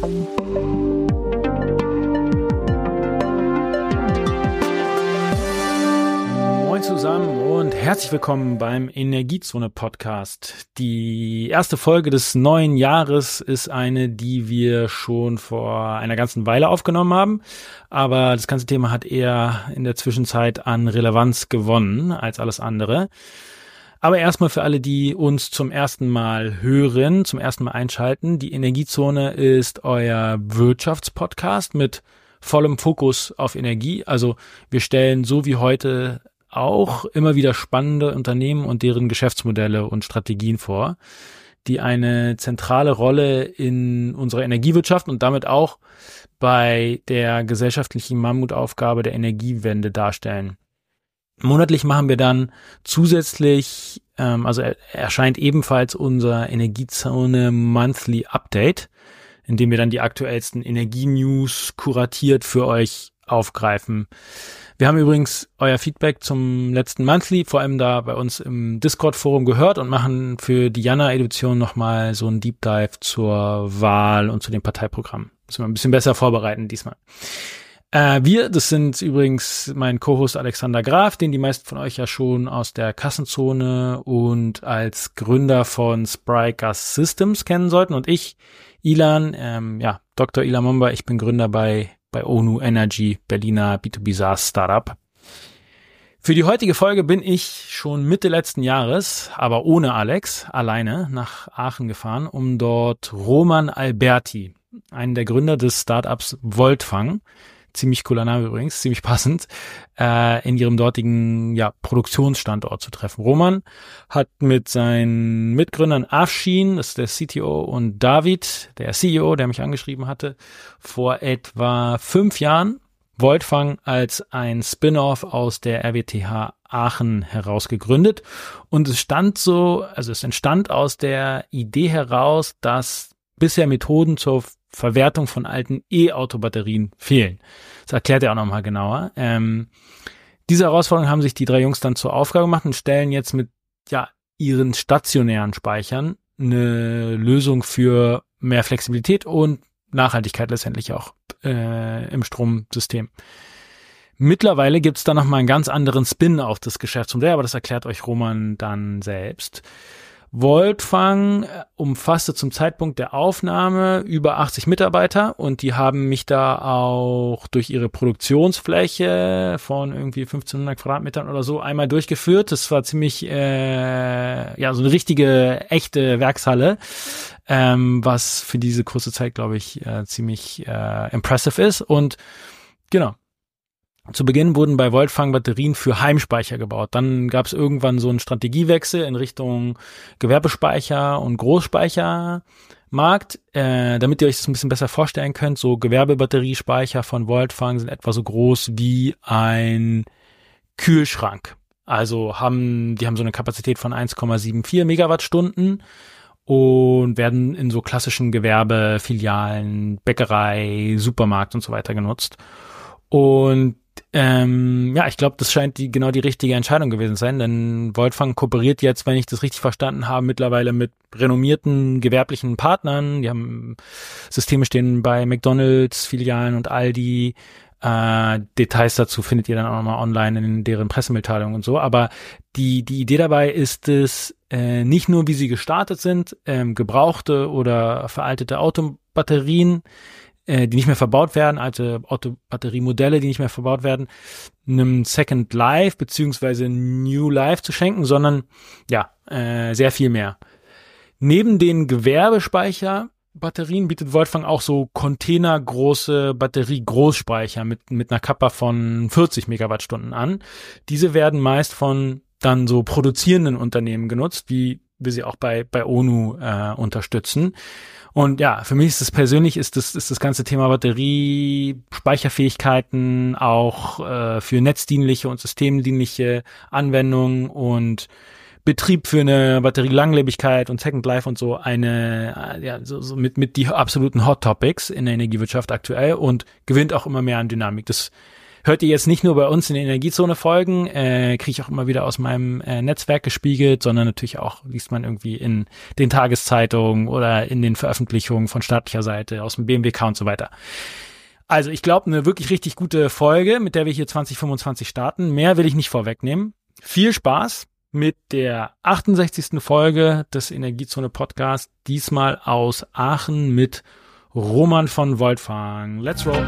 Moin zusammen und herzlich willkommen beim Energiezone-Podcast. Die erste Folge des neuen Jahres ist eine, die wir schon vor einer ganzen Weile aufgenommen haben, aber das ganze Thema hat eher in der Zwischenzeit an Relevanz gewonnen als alles andere. Aber erstmal für alle, die uns zum ersten Mal hören, zum ersten Mal einschalten. Die Energiezone ist euer Wirtschaftspodcast mit vollem Fokus auf Energie. Also wir stellen so wie heute auch immer wieder spannende Unternehmen und deren Geschäftsmodelle und Strategien vor, die eine zentrale Rolle in unserer Energiewirtschaft und damit auch bei der gesellschaftlichen Mammutaufgabe der Energiewende darstellen. Monatlich machen wir dann zusätzlich, erscheint ebenfalls unser Energiezone Monthly Update, in dem wir dann die aktuellsten Energie-News kuratiert für euch aufgreifen. Wir haben übrigens euer Feedback zum letzten Monthly, vor allem da bei uns im Discord-Forum gehört und machen für die Jana-Edition nochmal so einen Deep Dive zur Wahl und zu dem Parteiprogramm. Müssen wir ein bisschen besser vorbereiten diesmal. Das sind übrigens mein Co-Host Alexander Graf, den die meisten von euch ja schon aus der Kassenzone und als Gründer von Spry Gas Systems kennen sollten. Und ich, Ilan, Dr. Ilan Momba, ich bin Gründer bei ONU Energy, Berliner B2B SaaS Startup. Für die heutige Folge bin ich schon Mitte letzten Jahres, aber ohne Alex, alleine nach Aachen gefahren, um dort Roman Alberti, einen der Gründer des Startups Voltfang, ziemlich cooler Name übrigens, ziemlich passend, in ihrem dortigen Produktionsstandort zu treffen. Roman hat mit seinen Mitgründern Afshin, das ist der CTO, und David, der CEO, der mich angeschrieben hatte, vor etwa 5 Jahren Voltfang als ein Spin-off aus der RWTH Aachen heraus gegründet. Und es entstand aus der Idee heraus, dass bisher Methoden zur Verwertung von alten E-Auto-Batterien fehlen. Das erklärt er auch nochmal genauer. Diese Herausforderung haben sich die 3 Jungs dann zur Aufgabe gemacht und stellen jetzt mit ihren stationären Speichern eine Lösung für mehr Flexibilität und Nachhaltigkeit letztendlich auch im Stromsystem. Mittlerweile gibt es da nochmal einen ganz anderen Spin auf das Geschäftsmodell, aber das erklärt euch Roman dann selbst. Voltfang umfasste zum Zeitpunkt der Aufnahme über 80 Mitarbeiter und die haben mich da auch durch ihre Produktionsfläche von irgendwie 1500 Quadratmetern oder so einmal durchgeführt. Das war ziemlich, so eine richtige, echte Werkshalle, was für diese kurze Zeit, glaube ich, ziemlich impressive ist. Und genau. Zu Beginn wurden bei Voltfang Batterien für Heimspeicher gebaut. Dann gab es irgendwann so einen Strategiewechsel in Richtung Gewerbespeicher und Großspeichermarkt. Damit ihr euch das ein bisschen besser vorstellen könnt, so Gewerbebatteriespeicher von Voltfang sind etwa so groß wie ein Kühlschrank. Also die haben so eine Kapazität von 1,74 Megawattstunden und werden in so klassischen Gewerbefilialen, Bäckerei, Supermarkt und so weiter genutzt. Und ich glaube, das scheint genau die richtige Entscheidung gewesen zu sein, denn Voltfang kooperiert jetzt, wenn ich das richtig verstanden habe, mittlerweile mit renommierten gewerblichen Partnern. Die haben Systeme stehen bei McDonald's, Filialen und Aldi. Details dazu findet ihr dann auch nochmal online in deren Pressemitteilungen und so. Aber die Idee dabei ist es, nicht nur, wie sie gestartet sind, gebrauchte oder veraltete Autobatterien, die nicht mehr verbaut werden, alte Autobatteriemodelle, die nicht mehr verbaut werden, einem Second Life beziehungsweise New Life zu schenken, sondern sehr viel mehr. Neben den Gewerbespeicherbatterien bietet Voltfang auch so containergroße Batterie-Großspeicher mit einer Kappa von 40 Megawattstunden an. Diese werden meist von dann so produzierenden Unternehmen genutzt, wie wir sie auch bei ONU unterstützen. Und für mich ist das persönlich, ist das ganze Thema Batteriespeicherfähigkeiten auch für netzdienliche und systemdienliche Anwendungen und Betrieb für eine Batterielanglebigkeit und Second Life und so mit die absoluten Hot Topics in der Energiewirtschaft aktuell und gewinnt auch immer mehr an Dynamik. Das hört ihr jetzt nicht nur bei uns in der Energiezone Folgen, kriege ich auch immer wieder aus meinem Netzwerk gespiegelt, sondern natürlich auch liest man irgendwie in den Tageszeitungen oder in den Veröffentlichungen von staatlicher Seite, aus dem BMWK und so weiter. Also ich glaube, eine wirklich richtig gute Folge, mit der wir hier 2025 starten. Mehr will ich nicht vorwegnehmen. Viel Spaß mit der 68. Folge des Energiezone Podcasts, diesmal aus Aachen mit Roman von Voltfang. Let's roll!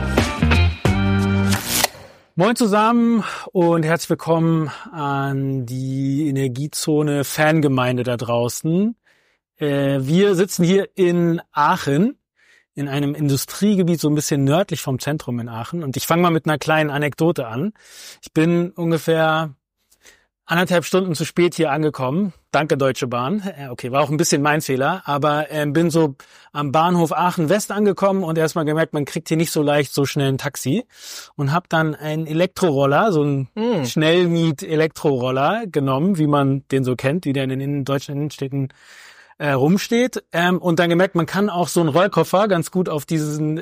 Moin zusammen und herzlich willkommen an die Energiezone Fangemeinde da draußen. Wir sitzen hier in Aachen, in einem Industriegebiet so ein bisschen nördlich vom Zentrum in Aachen. Und ich fange mal mit einer kleinen Anekdote an. Ich bin ungefähr 1,5 Stunden zu spät hier angekommen. Danke, Deutsche Bahn. Okay, war auch ein bisschen mein Fehler, aber bin so am Bahnhof Aachen West angekommen und erstmal gemerkt, man kriegt hier nicht so leicht so schnell ein Taxi. Und habe dann einen Elektroroller, so einen Schnellmiet-Elektroroller genommen, wie man den so kennt, wie der in den deutschen Innenstädten rumsteht, und dann gemerkt, man kann auch so einen Rollkoffer ganz gut auf diesen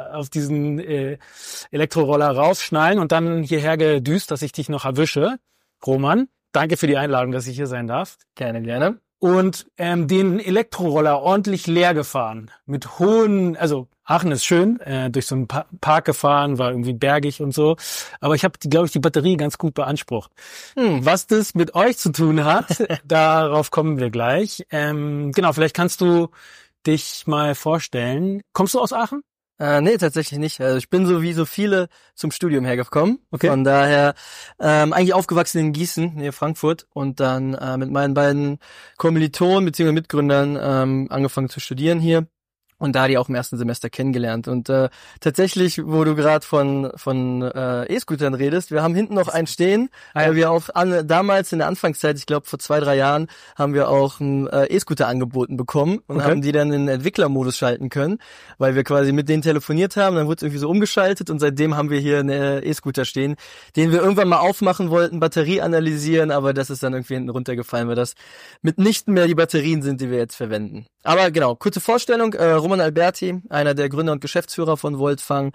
Elektroroller raufschnallen und dann hierher gedüst, dass ich dich noch erwische. Roman, danke für die Einladung, dass ich hier sein darf. Gerne, gerne. Und den Elektroroller ordentlich leer gefahren. Mit hohen, also Aachen ist schön, durch so einen Park gefahren, war irgendwie bergig und so. Aber ich habe, glaube ich, die Batterie ganz gut beansprucht. Was das mit euch zu tun hat, darauf kommen wir gleich. Genau, vielleicht kannst du dich mal vorstellen. Kommst du aus Aachen? Nee, tatsächlich nicht. Also ich bin so wie so viele zum Studium hergekommen. Okay. Von daher eigentlich aufgewachsen in Gießen, nähe Frankfurt, und dann mit meinen beiden Kommilitonen bzw. Mitgründern angefangen zu studieren hier. Und da die auch im ersten Semester kennengelernt. Und tatsächlich, wo du gerade von E-Scootern redest, wir haben hinten noch einen stehen, weil wir auch damals in der Anfangszeit, ich glaube vor 2-3 Jahren, haben wir auch einen E-Scooter angeboten bekommen und haben die dann in den Entwicklermodus schalten können, weil wir quasi mit denen telefoniert haben, dann wurde es irgendwie so umgeschaltet und seitdem haben wir hier einen E-Scooter stehen, den wir irgendwann mal aufmachen wollten, Batterie analysieren, aber das ist dann irgendwie hinten runtergefallen, weil das mitnichten mehr die Batterien sind, die wir jetzt verwenden. Aber genau, kurze Vorstellung, Roman Alberti, einer der Gründer und Geschäftsführer von Voltfang.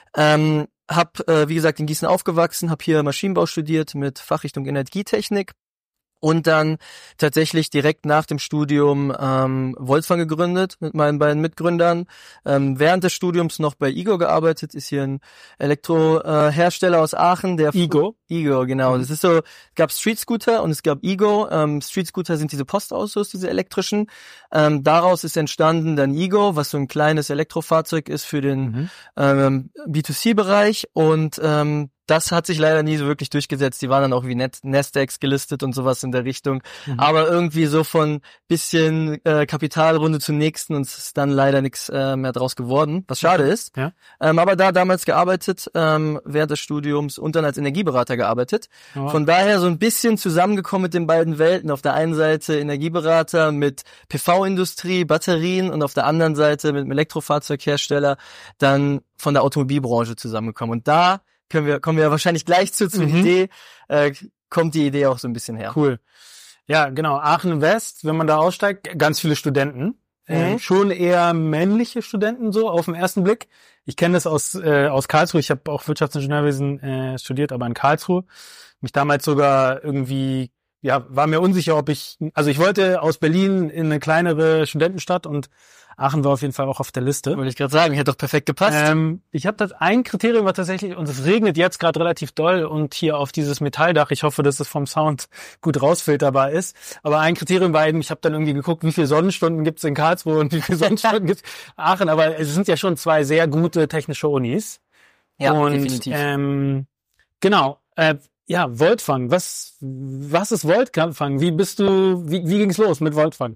Wie gesagt, in Gießen aufgewachsen, habe hier Maschinenbau studiert mit Fachrichtung Energietechnik und dann tatsächlich direkt nach dem Studium Voltfang gegründet mit meinen beiden Mitgründern. Während des Studiums noch bei Igo gearbeitet, ist hier ein Elektrohersteller aus Aachen, der Igo, genau. Das ist so, es gab Street Scooter und es gab Igo. Street Scooter sind diese Postautos, diese elektrischen. Daraus ist entstanden dann Igo, was so ein kleines Elektrofahrzeug ist für den B2C-Bereich, und das hat sich leider nie so wirklich durchgesetzt. Die waren dann auch wie Nasdaq gelistet und sowas in der Richtung. Aber irgendwie so von bisschen Kapitalrunde zur nächsten, und es ist dann leider nichts mehr draus geworden, was schade ist. Ja. Aber da damals gearbeitet, während des Studiums, und dann als Energieberater gearbeitet. Ja. Von daher so ein bisschen zusammengekommen mit den beiden Welten. Auf der einen Seite Energieberater mit PV-Industrie, Batterien, und auf der anderen Seite mit einem Elektrofahrzeughersteller dann von der Automobilbranche zusammengekommen. Und da kommen wir wahrscheinlich gleich zur Idee, kommt die Idee auch so ein bisschen her. Cool. Ja, genau. Aachen West, wenn man da aussteigt, ganz viele Studenten. Schon eher männliche Studenten so auf den ersten Blick. Ich kenne das aus Karlsruhe. Ich habe auch Wirtschaftsingenieurwesen studiert, aber in Karlsruhe. Mich damals sogar irgendwie, war mir unsicher, ich wollte aus Berlin in eine kleinere Studentenstadt, und Aachen war auf jeden Fall auch auf der Liste. Wollte ich gerade sagen, hätte doch perfekt gepasst. Ich habe ein Kriterium war tatsächlich, und es regnet jetzt gerade relativ doll und hier auf dieses Metalldach, ich hoffe, dass es vom Sound gut rausfilterbar ist, aber ein Kriterium war eben, ich habe dann irgendwie geguckt, wie viele Sonnenstunden gibt's in Karlsruhe und wie viele Sonnenstunden gibt's in Aachen, aber es sind ja schon 2 sehr gute technische Unis. Ja, und, definitiv. Genau. Voltfang. Was ist Voltfang? Wie ging's los mit Voltfang?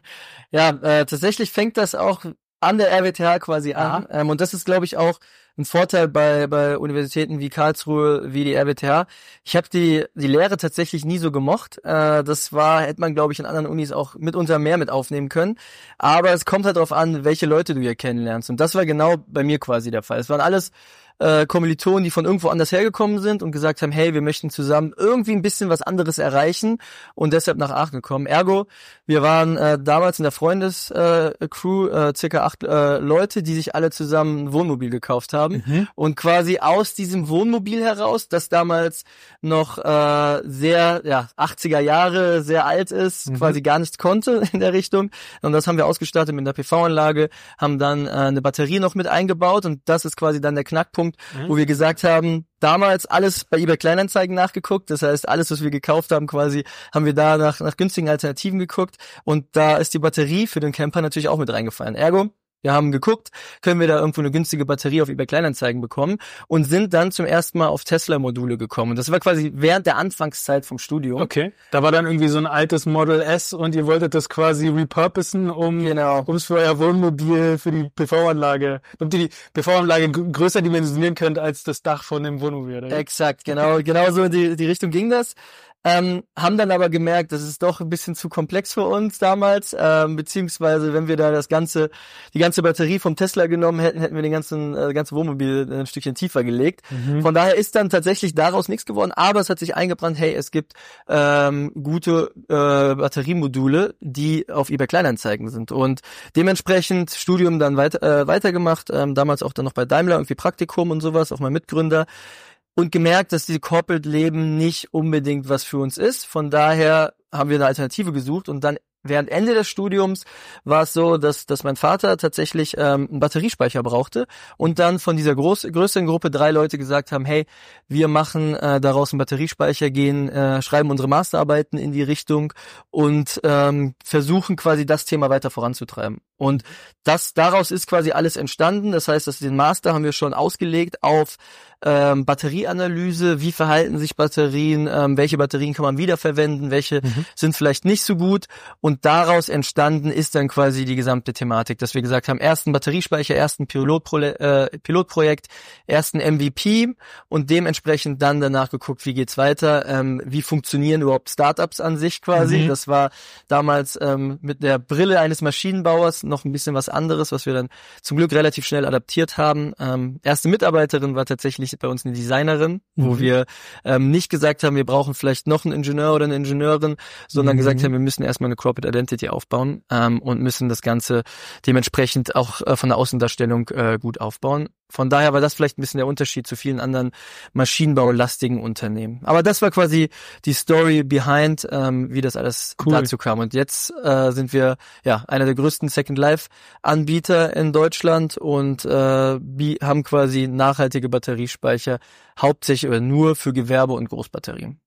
Tatsächlich fängt das auch an der RWTH quasi an. Und das ist, glaube ich, auch ein Vorteil bei Universitäten wie Karlsruhe, wie die RWTH. Ich habe die Lehre tatsächlich nie so gemocht. Das hätte man, glaube ich, in anderen Unis auch mitunter mehr mit aufnehmen können. Aber es kommt halt darauf an, welche Leute du hier kennenlernst. Und das war genau bei mir quasi der Fall. Es waren alles Kommilitonen, die von irgendwo anders hergekommen sind und gesagt haben, hey, wir möchten zusammen irgendwie ein bisschen was anderes erreichen und deshalb nach Aachen gekommen. Ergo, wir waren damals in der Freundes-Crew circa 8 Leute, die sich alle zusammen ein Wohnmobil gekauft haben und quasi aus diesem Wohnmobil heraus, das damals noch sehr 80er Jahre, sehr alt ist, quasi gar nichts konnte in der Richtung. Und das haben wir ausgestattet mit einer PV-Anlage, haben dann eine Batterie noch mit eingebaut und das ist quasi dann der Knackpunkt, wo wir gesagt haben, damals alles bei eBay Kleinanzeigen nachgeguckt, das heißt, alles, was wir gekauft haben quasi, haben wir da nach günstigen Alternativen geguckt und da ist die Batterie für den Camper natürlich auch mit reingefallen. Ergo, wir haben geguckt, können wir da irgendwo eine günstige Batterie auf eBay Kleinanzeigen bekommen und sind dann zum ersten Mal auf Tesla-Module gekommen. Und das war quasi während der Anfangszeit vom Studium. Okay, da war dann irgendwie so ein altes Model S und ihr wolltet das quasi repurposen, um es für euer Wohnmobil, für die PV-Anlage, damit ihr die PV-Anlage größer dimensionieren könnt als das Dach von dem Wohnmobil. Oder? Exakt, genau so in die Richtung ging das. Haben dann aber gemerkt, das ist doch ein bisschen zu komplex für uns damals, beziehungsweise wenn wir da die ganze Batterie vom Tesla genommen hätten, hätten wir das ganze Wohnmobil ein Stückchen tiefer gelegt. Von daher ist dann tatsächlich daraus nichts geworden, aber es hat sich eingebrannt, hey, es gibt gute Batteriemodule, die auf eBay Kleinanzeigen sind und dementsprechend Studium dann weitergemacht, damals auch dann noch bei Daimler, irgendwie Praktikum und sowas, auch mal Mitgründer. Und gemerkt, dass dieses Corporate-Leben nicht unbedingt was für uns ist. Von daher haben wir eine Alternative gesucht und dann während Ende des Studiums war es so, dass mein Vater tatsächlich einen Batteriespeicher brauchte und dann von dieser größeren Gruppe 3 Leute gesagt haben, hey, wir machen daraus einen Batteriespeicher, schreiben unsere Masterarbeiten in die Richtung und versuchen quasi das Thema weiter voranzutreiben. Und daraus ist quasi alles entstanden. Das heißt, dass den Master haben wir schon ausgelegt auf Batterieanalyse, wie verhalten sich Batterien, welche Batterien kann man wiederverwenden, welche sind vielleicht nicht so gut. Und daraus entstanden ist dann quasi die gesamte Thematik, dass wir gesagt haben, ersten Batteriespeicher, ersten Pilotprojekt, ersten MVP und dementsprechend dann danach geguckt, wie geht's weiter, wie funktionieren überhaupt Startups an sich quasi. Das war damals mit der Brille eines Maschinenbauers noch ein bisschen was anderes, was wir dann zum Glück relativ schnell adaptiert haben. Erste Mitarbeiterin war tatsächlich bei uns eine Designerin, wo wir nicht gesagt haben, wir brauchen vielleicht noch einen Ingenieur oder eine Ingenieurin, sondern gesagt haben, wir müssen erstmal eine Corporate Identity aufbauen und müssen das Ganze dementsprechend auch von der Außendarstellung gut aufbauen. Von daher war das vielleicht ein bisschen der Unterschied zu vielen anderen maschinenbaulastigen Unternehmen. Aber das war quasi die Story behind, wie das alles dazu kam. Und jetzt sind wir einer der größten Second Life Anbieter in Deutschland und haben quasi nachhaltige Batteriespeicher hauptsächlich oder nur für Gewerbe- und Großbatterien.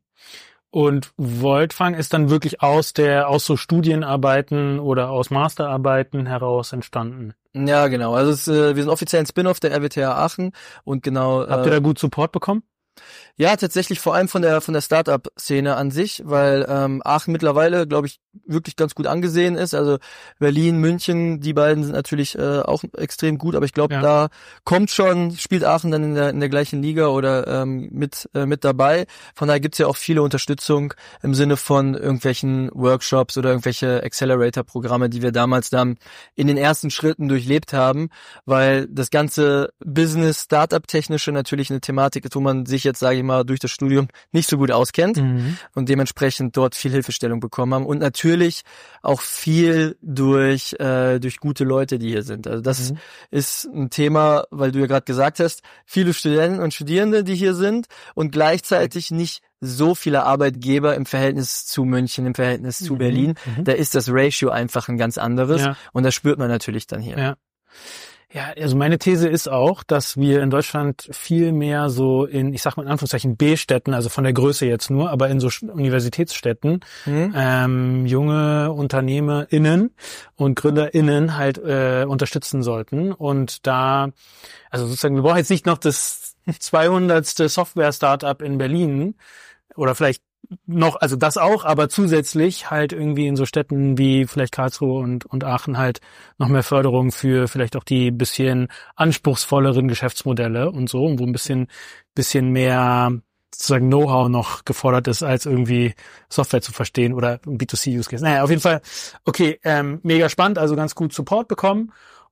Und Voltfang ist dann wirklich aus so Studienarbeiten oder aus Masterarbeiten heraus entstanden? Ja, genau. Also wir sind offiziell ein Spin-off der RWTH Aachen und genau. Habt ihr da gut Support bekommen? Ja, tatsächlich vor allem von der Startup-Szene an sich, weil Aachen mittlerweile, glaube ich, wirklich ganz gut angesehen ist. Also Berlin, München, die beiden sind natürlich auch extrem gut, aber ich glaube, da spielt Aachen dann in der gleichen Liga oder mit dabei. Von daher gibt's ja auch viele Unterstützung im Sinne von irgendwelchen Workshops oder irgendwelche Accelerator-Programme, die wir damals dann in den ersten Schritten durchlebt haben, weil das ganze Business, Startup-technische natürlich eine Thematik ist, wo man sich jetzt, sage ich mal, durch das Studium nicht so gut auskennt und dementsprechend dort viel Hilfestellung bekommen haben und natürlich auch viel durch gute Leute, die hier sind. Also das ist ein Thema, weil du ja gerade gesagt hast, viele Studenten und Studierende, die hier sind und gleichzeitig nicht so viele Arbeitgeber im Verhältnis zu München, im Verhältnis zu Berlin. Da ist das Ratio einfach ein ganz anderes und das spürt man natürlich dann hier. Ja, also meine These ist auch, dass wir in Deutschland viel mehr so ich sag mal in Anführungszeichen B-Städten, also von der Größe jetzt nur, aber in so Universitätsstädten, junge UnternehmerInnen und GründerInnen halt unterstützen sollten. Und also sozusagen, wir brauchen jetzt nicht noch das 200. Software-Startup in Berlin oder vielleicht noch, also das auch, aber zusätzlich halt irgendwie in so Städten wie vielleicht Karlsruhe und Aachen halt noch mehr Förderung für vielleicht auch die bisschen anspruchsvolleren Geschäftsmodelle und so, wo ein bisschen mehr sozusagen Know-how noch gefordert ist, als irgendwie Software zu verstehen oder B2C-Use-Case. Naja, auf jeden Fall, okay, mega spannend, also ganz gut Support bekommen.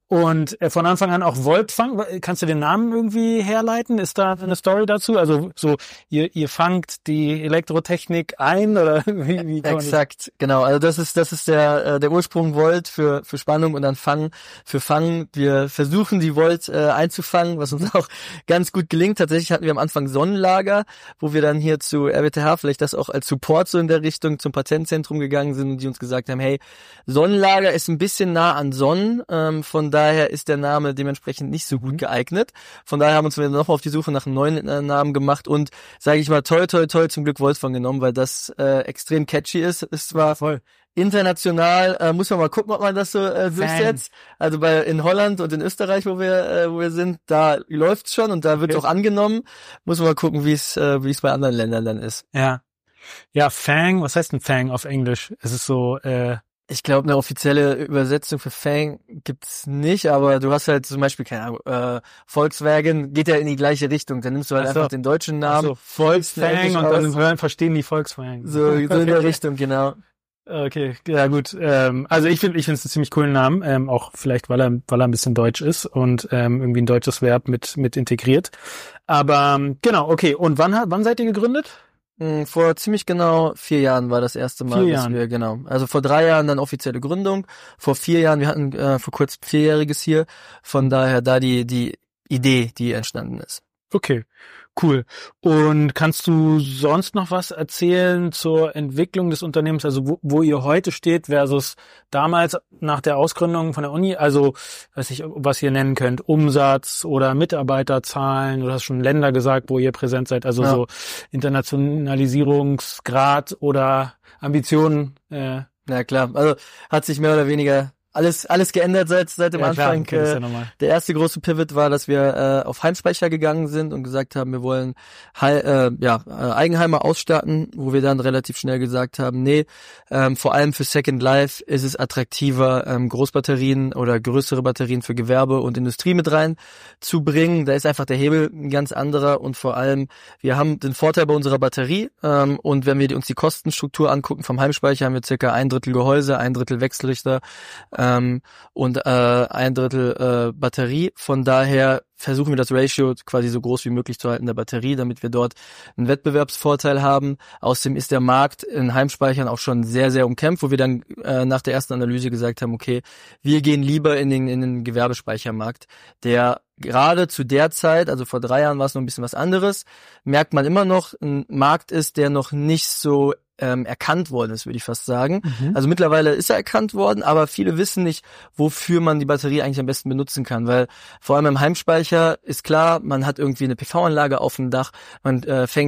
Und von Anfang an auch Voltfang. Kannst du den Namen irgendwie herleiten? Ist da eine Story dazu? Also so, ihr fangt die Elektrotechnik ein oder wie kann man Exakt, genau. Also das ist der Ursprung Volt für Spannung und dann Fang für Fangen. Wir versuchen die Volt einzufangen, was uns auch ganz gut gelingt. Tatsächlich hatten wir am Anfang Sonnenlager, wo wir dann hier zu RWTH vielleicht das auch als Support so in der Richtung zum Patentzentrum gegangen sind und die uns gesagt haben, hey, Sonnenlager ist ein bisschen nah an Sonnen, von daher ist der Name dementsprechend nicht so gut geeignet. Von daher haben wir uns nochmal auf die Suche nach einem neuen Namen gemacht und, sage ich mal, toll, zum Glück Voltfang genommen, weil das extrem catchy ist. Es war voll international, muss man mal gucken, ob man das so durchsetzt. Also in Holland und in Österreich, wo wir sind, da läuft's schon und da wird's auch angenommen. Muss man mal gucken, wie es bei anderen Ländern dann ist. Ja, Fang, was heißt denn Fang auf Englisch? Es ist so, ich glaube, eine offizielle Übersetzung für Fang gibt's nicht, aber du hast halt zum Beispiel, keine Ahnung, Volkswagen geht ja in die gleiche Richtung. Dann nimmst du halt einfach den deutschen Namen. Volkswagen und dann verstehen die Volkswagen. So in der Richtung, genau. Okay, ja gut. Also ich finde es einen ziemlich coolen Namen, auch vielleicht, weil er ein bisschen deutsch ist und irgendwie ein deutsches Verb mit integriert. Aber genau, okay. Und wann seid ihr gegründet? Vor ziemlich genau 4 Jahren war das erste Mal, genau. Also vor 3 Jahren dann offizielle Gründung. Vor 4 Jahren, wir hatten vor kurzem 4-jähriges hier. Von daher da die Idee, die entstanden ist. Okay, cool. Und kannst du sonst noch was erzählen zur Entwicklung des Unternehmens, also wo ihr heute steht versus damals nach der Ausgründung von der Uni? Also, weiß ich, was ihr nennen könnt, Umsatz oder Mitarbeiterzahlen, du hast schon Länder gesagt, wo ihr präsent seid, also so Internationalisierungsgrad oder Ambitionen. Na klar, also hat sich mehr oder weniger alles geändert seit dem Anfang. Klar, der erste große Pivot war, dass wir auf Heimspeicher gegangen sind und gesagt haben, wir wollen Eigenheime ausstatten, wo wir dann relativ schnell gesagt haben, nee, vor allem für Second Life ist es attraktiver, Großbatterien oder größere Batterien für Gewerbe und Industrie mit rein zu bringen. Da ist einfach der Hebel ein ganz anderer und vor allem, wir haben den Vorteil bei unserer Batterie und wenn wir uns die Kostenstruktur angucken vom Heimspeicher, haben wir circa 1/3 Gehäuse, 1/3 Wechselrichter und 1/3 Batterie. Von daher versuchen wir das Ratio quasi so groß wie möglich zu halten der Batterie, damit wir dort einen Wettbewerbsvorteil haben. Außerdem ist der Markt in Heimspeichern auch schon sehr, sehr umkämpft, wo wir dann nach der ersten Analyse gesagt haben, okay, wir gehen lieber in den Gewerbespeichermarkt, der gerade zu der Zeit, also vor 3 Jahren war es noch ein bisschen was anderes, merkt man immer noch, ein Markt ist, der noch nicht so erkannt worden ist, würde ich fast sagen. Also mittlerweile ist er erkannt worden, aber viele wissen nicht, wofür man die Batterie eigentlich am besten benutzen kann, weil vor allem im Heimspeicher ist klar, man hat irgendwie eine PV-Anlage auf dem Dach, man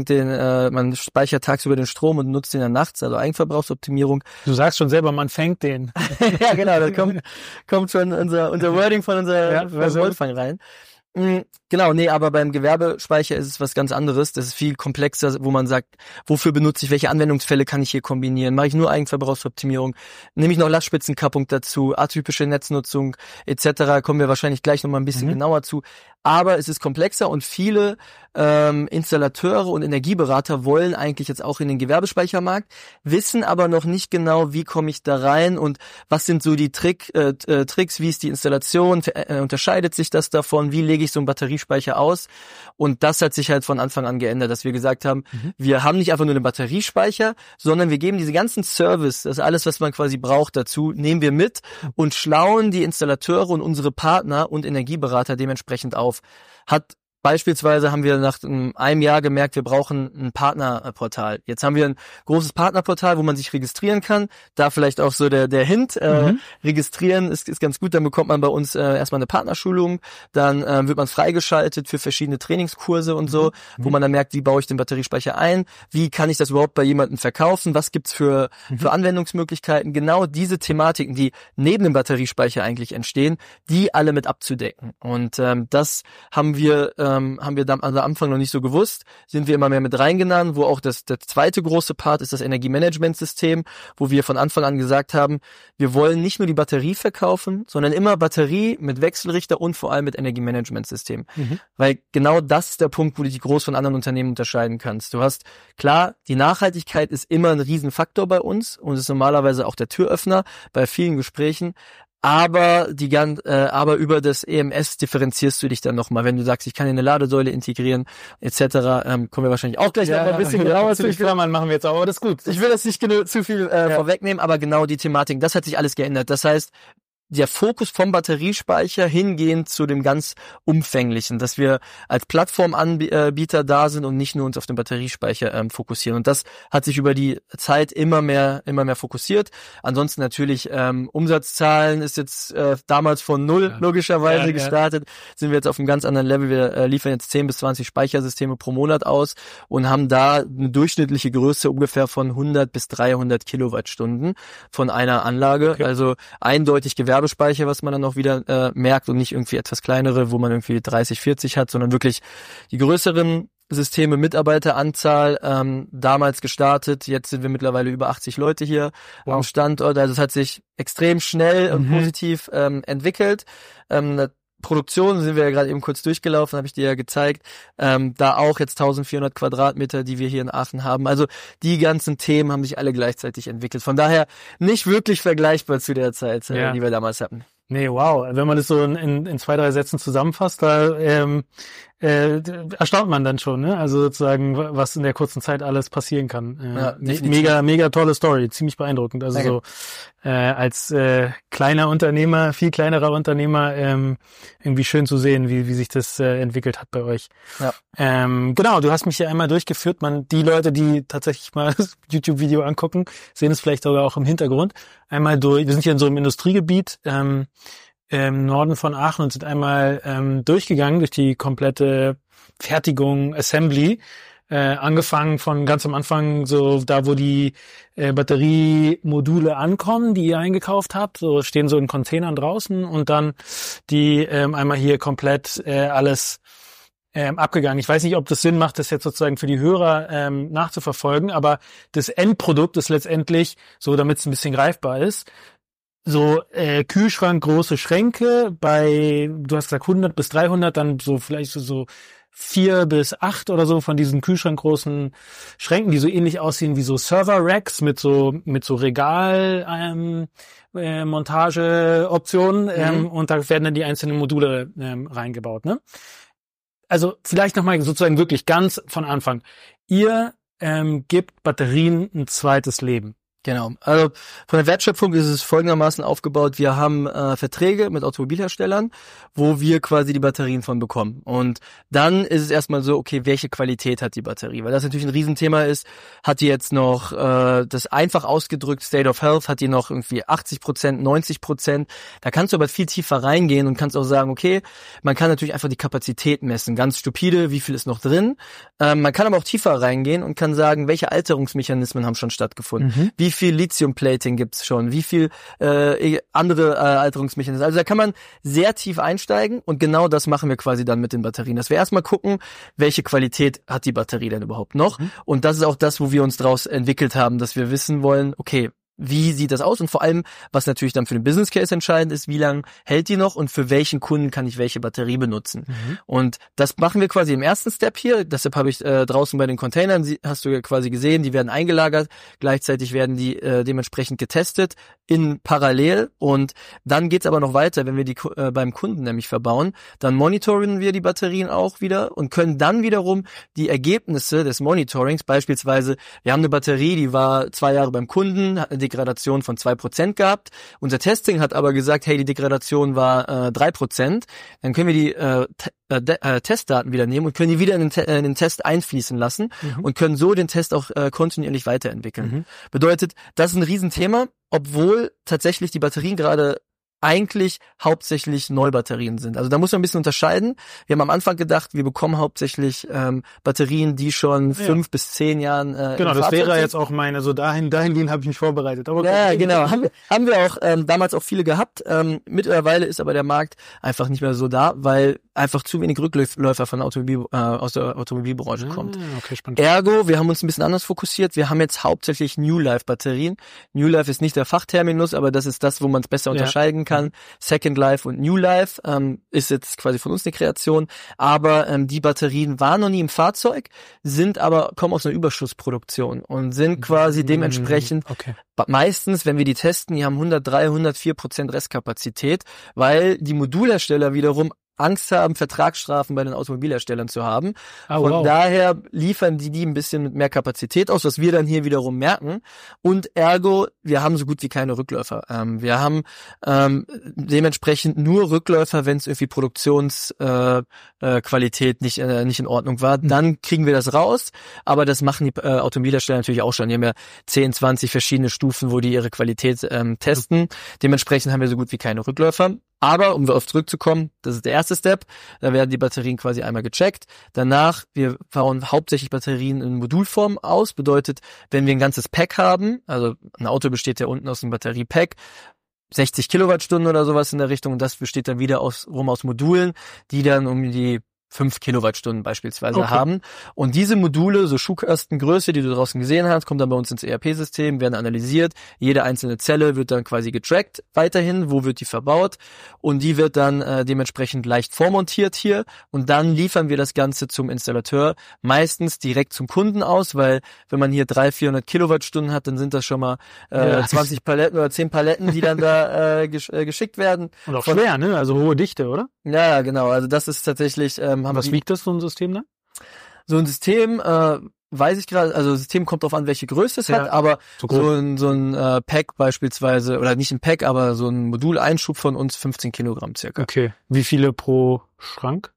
man speichert tagsüber den Strom und nutzt den dann nachts, also Eigenverbrauchsoptimierung. Du sagst schon selber, man fängt den. Ja, genau, da kommt schon unser Wording von unserer Voltfang rein. Genau, nee, aber beim Gewerbespeicher ist es was ganz anderes. Das ist viel komplexer, wo man sagt, wofür benutze ich, welche Anwendungsfälle kann ich hier kombinieren? Mache ich nur Eigenverbrauchsoptimierung? Nehme ich noch Lastspitzenkappung dazu? Atypische Netznutzung etc. Kommen wir wahrscheinlich gleich nochmal ein bisschen genauer zu. Aber es ist komplexer und viele Installateure und Energieberater wollen eigentlich jetzt auch in den Gewerbespeichermarkt, wissen aber noch nicht genau, wie komme ich da rein und was sind so die Tricks, wie ist die Installation, unterscheidet sich das davon, wie lege ich so einen Batteriespeicher aus? Und das hat sich halt von Anfang an geändert, dass wir gesagt haben, wir haben nicht einfach nur einen Batteriespeicher, sondern wir geben diese ganzen Service, das ist alles, was man quasi braucht dazu, nehmen wir mit und schlauen die Installateure und unsere Partner und Energieberater dementsprechend auf. Beispielsweise haben wir nach einem Jahr gemerkt, wir brauchen ein Partnerportal. Jetzt haben wir ein großes Partnerportal, wo man sich registrieren kann. Da vielleicht auch so der Hint. Registrieren ist ganz gut, dann bekommt man bei uns erstmal eine Partnerschulung. Dann wird man freigeschaltet für verschiedene Trainingskurse und so, wo man dann merkt, wie baue ich den Batteriespeicher ein? Wie kann ich das überhaupt bei jemandem verkaufen? Was gibt's für Anwendungsmöglichkeiten? Genau diese Thematiken, die neben dem Batteriespeicher eigentlich entstehen, die alle mit abzudecken. Und das haben wir dann am Anfang noch nicht so gewusst, sind wir immer mehr mit reingenommen, wo auch der zweite große Part ist das Energiemanagementsystem, wo wir von Anfang an gesagt haben, wir wollen nicht nur die Batterie verkaufen, sondern immer Batterie mit Wechselrichter und vor allem mit Energiemanagementsystem. Weil genau das ist der Punkt, wo du dich groß von anderen Unternehmen unterscheiden kannst. Du hast, klar, die Nachhaltigkeit ist immer ein Riesenfaktor bei uns und ist normalerweise auch der Türöffner bei vielen Gesprächen. aber aber über das EMS differenzierst du dich dann nochmal, wenn du sagst, ich kann eine Ladesäule integrieren etc. Kommen wir wahrscheinlich auch gleich noch ein bisschen genauer zu. Klammern machen wir jetzt auch, aber das ist gut. Ich will das nicht zu viel vorwegnehmen, aber genau die Thematik, das hat sich alles geändert. Das heißt, der Fokus vom Batteriespeicher hingehend zu dem ganz Umfänglichen, dass wir als Plattformanbieter da sind und nicht nur uns auf den Batteriespeicher fokussieren. Und das hat sich über die Zeit immer mehr fokussiert. Ansonsten natürlich Umsatzzahlen ist jetzt damals von 0 logischerweise gestartet. Sind wir jetzt auf einem ganz anderen Level. Wir liefern jetzt 10 bis 20 Speichersysteme pro Monat aus und haben da eine durchschnittliche Größe ungefähr von 100 bis 300 Kilowattstunden von einer Anlage. Okay. Also eindeutig Gewerbespeicher, was man dann auch wieder merkt und nicht irgendwie etwas kleinere, wo man irgendwie 30, 40 hat, sondern wirklich die größeren Systeme, Mitarbeiteranzahl, damals gestartet. Jetzt sind wir mittlerweile über 80 Leute hier am Standort. Also es hat sich extrem schnell und positiv entwickelt. Produktion sind wir ja gerade eben kurz durchgelaufen, habe ich dir ja gezeigt. Da auch jetzt 1400 Quadratmeter, die wir hier in Aachen haben. Also die ganzen Themen haben sich alle gleichzeitig entwickelt. Von daher nicht wirklich vergleichbar zu der Zeit, die wir damals hatten. Nee, wow. Wenn man das so in 2-3 Sätzen zusammenfasst, da erstaunt man dann schon, ne? Also sozusagen, was in der kurzen Zeit alles passieren kann. Mega tolle Story, ziemlich beeindruckend. Also so als kleiner Unternehmer, viel kleinerer Unternehmer, irgendwie schön zu sehen, wie sich das entwickelt hat bei euch. Ja. Genau, du hast mich ja einmal durchgeführt. Die Leute, die tatsächlich mal das YouTube-Video angucken, sehen es vielleicht sogar auch im Hintergrund. Einmal durch, wir sind hier in so einem Industriegebiet, im Norden von Aachen und sind einmal durchgegangen durch die komplette Fertigung, Assembly, angefangen von ganz am Anfang, so da, wo die Batteriemodule ankommen, die ihr eingekauft habt, so stehen so in Containern draußen und dann die einmal hier komplett alles abgegangen. Ich weiß nicht, ob das Sinn macht, das jetzt sozusagen für die Hörer nachzuverfolgen, aber das Endprodukt ist letztendlich, so damit es ein bisschen greifbar ist, so Kühlschrank, große Schränke bei, du hast gesagt 100 bis 300, dann so vielleicht so 4 bis 8 oder so von diesen kühlschrankgroßen Schränken, die so ähnlich aussehen wie so Server-Racks mit so Regal Montageoptionen und da werden dann die einzelnen Module reingebaut, ne? Also vielleicht nochmal sozusagen wirklich ganz von Anfang. Ihr gebt Batterien ein zweites Leben. Genau. Also von der Wertschöpfung ist es folgendermaßen aufgebaut. Wir haben Verträge mit Automobilherstellern, wo wir quasi die Batterien von bekommen. Und dann ist es erstmal so, okay, welche Qualität hat die Batterie? Weil das natürlich ein Riesenthema ist. Hat die jetzt noch, das einfach ausgedrückt, State of Health, hat die noch irgendwie 80%, 90%? Da kannst du aber viel tiefer reingehen und kannst auch sagen, okay, man kann natürlich einfach die Kapazität messen. Ganz stupide, wie viel ist noch drin? Man kann aber auch tiefer reingehen und kann sagen, welche Alterungsmechanismen haben schon stattgefunden? Wie viel Lithium-Plating gibt's schon? Wie viel andere Alterungsmechanismen? Also da kann man sehr tief einsteigen und genau das machen wir quasi dann mit den Batterien. Dass wir erstmal gucken, welche Qualität hat die Batterie denn überhaupt noch? Und das ist auch das, wo wir uns draus entwickelt haben, dass wir wissen wollen, okay, wie sieht das aus? Und vor allem, was natürlich dann für den Business Case entscheidend ist, wie lange hält die noch und für welchen Kunden kann ich welche Batterie benutzen? Und das machen wir quasi im ersten Step hier. Deshalb habe ich draußen bei den Containern, hast du ja quasi gesehen, die werden eingelagert. Gleichzeitig werden die dementsprechend getestet in parallel. Und dann geht's aber noch weiter, wenn wir die beim Kunden nämlich verbauen. Dann monitoren wir die Batterien auch wieder und können dann wiederum die Ergebnisse des Monitorings, beispielsweise, wir haben eine Batterie, die war 2 Jahre beim Kunden, hat eine Degradation von 2% gehabt. Unser Testing hat aber gesagt, hey, die Degradation war 3%. Dann können wir die Testdaten wieder nehmen und können die wieder in den Test einfließen lassen und können so den Test auch kontinuierlich weiterentwickeln. Bedeutet, das ist ein Riesenthema, obwohl tatsächlich die Batterien gerade eigentlich hauptsächlich Neubatterien sind. Also da muss man ein bisschen unterscheiden. Wir haben am Anfang gedacht, wir bekommen hauptsächlich Batterien, die schon 5 bis 10 Jahren genau, das wäre jetzt auch meine, so dahingehend habe ich mich vorbereitet. Aber ja, genau. Haben wir auch damals auch viele gehabt. Mittlerweile ist aber der Markt einfach nicht mehr so da, weil einfach zu wenig Rückläufer von aus der Automobilbranche kommt. Okay, spannend. Ergo, wir haben uns ein bisschen anders fokussiert. Wir haben jetzt hauptsächlich New Life Batterien. New Life ist nicht der Fachterminus, aber das ist das, wo man es besser unterscheiden kann. Second Life und New Life ist jetzt quasi von uns eine Kreation. Aber die Batterien waren noch nie im Fahrzeug, kommen aus einer Überschussproduktion und sind quasi dementsprechend meistens, wenn wir die testen, die haben 103, 104% Restkapazität, weil die Modulhersteller wiederum Angst haben, Vertragsstrafen bei den Automobilherstellern zu haben. Von daher liefern die ein bisschen mit mehr Kapazität aus, was wir dann hier wiederum merken. Und ergo, wir haben so gut wie keine Rückläufer. Wir haben dementsprechend nur Rückläufer, wenn es irgendwie Produktionsqualität nicht in Ordnung war. Dann kriegen wir das raus. Aber das machen die Automobilhersteller natürlich auch schon. Die haben ja 10, 20 verschiedene Stufen, wo die ihre Qualität testen. Dementsprechend haben wir so gut wie keine Rückläufer. Aber, um darauf zurückzukommen, das ist der erste Step, da werden die Batterien quasi einmal gecheckt. Danach, wir bauen hauptsächlich Batterien in Modulform aus, bedeutet, wenn wir ein ganzes Pack haben, also ein Auto besteht ja unten aus einem Batteriepack, 60 Kilowattstunden oder sowas in der Richtung, und das besteht dann wieder aus Modulen, die dann um die 5 Kilowattstunden beispielsweise haben. Und diese Module, so Schuhkastengröße, die du draußen gesehen hast, kommt dann bei uns ins ERP-System, werden analysiert. Jede einzelne Zelle wird dann quasi getrackt weiterhin, wo wird die verbaut. Und die wird dann dementsprechend leicht vormontiert hier. Und dann liefern wir das Ganze zum Installateur, meistens direkt zum Kunden aus, weil wenn man hier 300-400 Kilowattstunden hat, dann sind das schon mal 20 Paletten oder 10 Paletten, die dann da geschickt werden. Und auch schwer, ne? Also hohe Dichte, oder? Ja, genau. Also das ist tatsächlich... was wiegt das, so ein System dann? So ein System, weiß ich gerade, also das System kommt drauf an, welche Größe es hat, aber so ein Pack beispielsweise, oder nicht ein Pack, aber so ein Moduleinschub von uns 15 Kilogramm circa. Okay. Wie viele pro Schrank?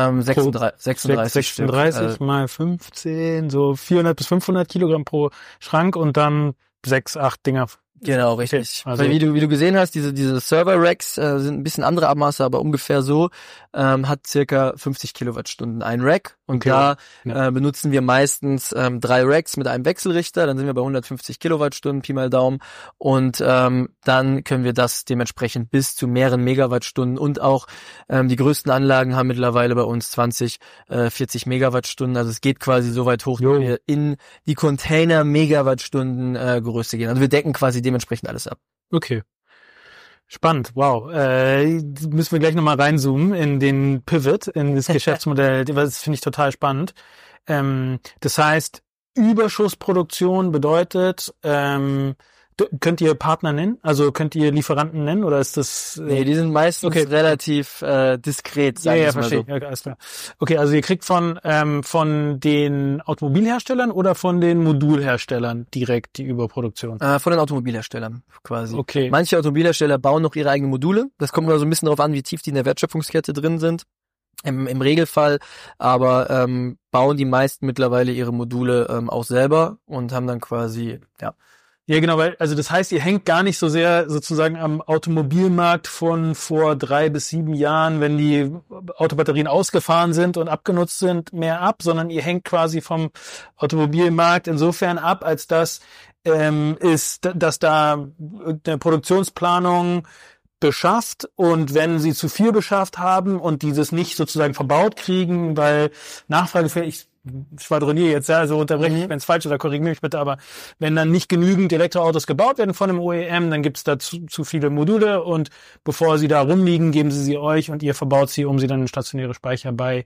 36 Stück. Mal 15, so 400 bis 500 Kilogramm pro Schrank und dann 6, 8 Dinger. Genau, richtig. Also, weil wie du gesehen hast, diese Server-Racks sind ein bisschen andere Abmaße, aber ungefähr so, hat circa 50 Kilowattstunden ein Rack. Und benutzen wir meistens 3 Racks mit einem Wechselrichter, dann sind wir bei 150 Kilowattstunden, Pi mal Daumen. Und dann können wir das dementsprechend bis zu mehreren Megawattstunden und auch die größten Anlagen haben mittlerweile bei uns 20, 40 Megawattstunden. Also es geht quasi so weit hoch, dass wir in die Container-Megawattstunden Größe gehen. Also wir decken quasi dementsprechend alles ab. Okay. Spannend, wow. Müssen wir gleich nochmal reinzoomen in den Pivot, in das Geschäftsmodell. Das finde ich total spannend. Das heißt, Überschussproduktion bedeutet, könnt ihr Partner nennen? Also könnt ihr Lieferanten nennen oder ist das... Nee, die sind meistens relativ diskret, sage ich mal so. Ja, alles klar. Okay, also ihr kriegt von den Automobilherstellern oder von den Modulherstellern direkt die Überproduktion? Von den Automobilherstellern quasi. Okay. Manche Automobilhersteller bauen noch ihre eigenen Module. Das kommt immer so ein bisschen darauf an, wie tief die in der Wertschöpfungskette drin sind. Im Regelfall, aber bauen die meisten mittlerweile ihre Module auch selber und haben dann quasi, Ja, genau, weil, also das heißt, ihr hängt gar nicht so sehr sozusagen am Automobilmarkt von vor 3 bis 7 Jahren, wenn die Autobatterien ausgefahren sind und abgenutzt sind, mehr ab, sondern ihr hängt quasi vom Automobilmarkt insofern ab, als dass dass da eine Produktionsplanung beschafft und wenn sie zu viel beschafft haben und dieses nicht sozusagen verbaut kriegen, weil Nachfrage für ich schwadroniere jetzt, also unterbreche ich, wenn es falsch ist, oder korrigiere mich bitte, aber wenn dann nicht genügend Elektroautos gebaut werden von einem OEM, dann gibt es da zu viele Module und bevor sie da rumliegen, geben sie euch und ihr verbaut sie, um sie dann in stationäre Speicher bei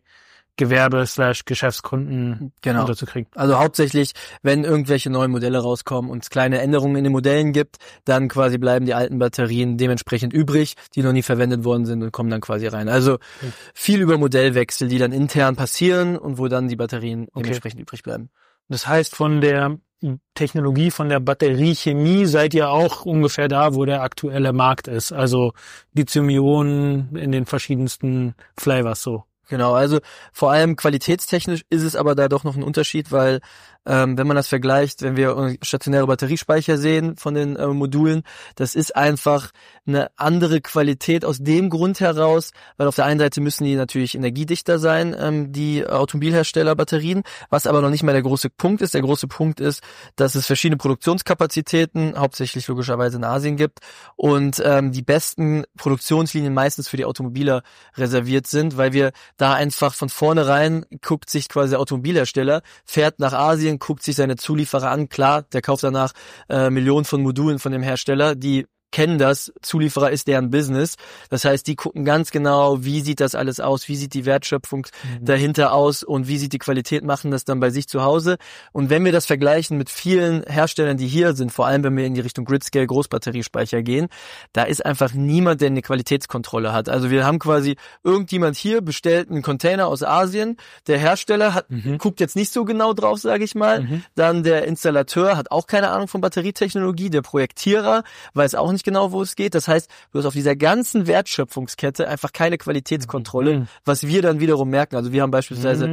Gewerbe/Geschäftskunden unterzukriegen. Also hauptsächlich, wenn irgendwelche neuen Modelle rauskommen und es kleine Änderungen in den Modellen gibt, dann quasi bleiben die alten Batterien dementsprechend übrig, die noch nie verwendet worden sind und kommen dann quasi rein. Also viel über Modellwechsel, die dann intern passieren und wo dann die Batterien dementsprechend übrig bleiben. Das heißt, von der Technologie, von der Batteriechemie seid ihr auch ungefähr da, wo der aktuelle Markt ist. Also Lithium-Ionen in den verschiedensten Flavors so. Genau, also vor allem qualitätstechnisch ist es aber da doch noch ein Unterschied, weil Wenn man das vergleicht, wenn wir stationäre Batteriespeicher sehen von den Modulen, das ist einfach eine andere Qualität aus dem Grund heraus, weil auf der einen Seite müssen die natürlich energiedichter sein, die Automobilhersteller-Batterien, was aber noch nicht mal der große Punkt ist. Der große Punkt ist, dass es verschiedene Produktionskapazitäten, hauptsächlich logischerweise in Asien gibt und die besten Produktionslinien meistens für die Automobiler reserviert sind, weil wir da einfach von vornherein guckt sich quasi der Automobilhersteller, fährt nach Asien, guckt sich seine Zulieferer an, klar, der kauft danach Millionen von Modulen von dem Hersteller, die kennen das, Zulieferer ist deren Business. Das heißt, die gucken ganz genau, wie sieht das alles aus, wie sieht die Wertschöpfung dahinter aus und wie sieht die Qualität, machen das dann bei sich zu Hause. Und wenn wir das vergleichen mit vielen Herstellern, die hier sind, vor allem wenn wir in die Richtung Gridscale Großbatteriespeicher gehen, da ist einfach niemand, der eine Qualitätskontrolle hat. Also wir haben quasi irgendjemand hier bestellt einen Container aus Asien, der Hersteller guckt jetzt nicht so genau drauf, sage ich mal. Dann der Installateur hat auch keine Ahnung von Batterietechnologie, der Projektierer weiß auch nicht genau, wo es geht. Das heißt, du hast auf dieser ganzen Wertschöpfungskette einfach keine Qualitätskontrolle, was wir dann wiederum merken. Also wir haben beispielsweise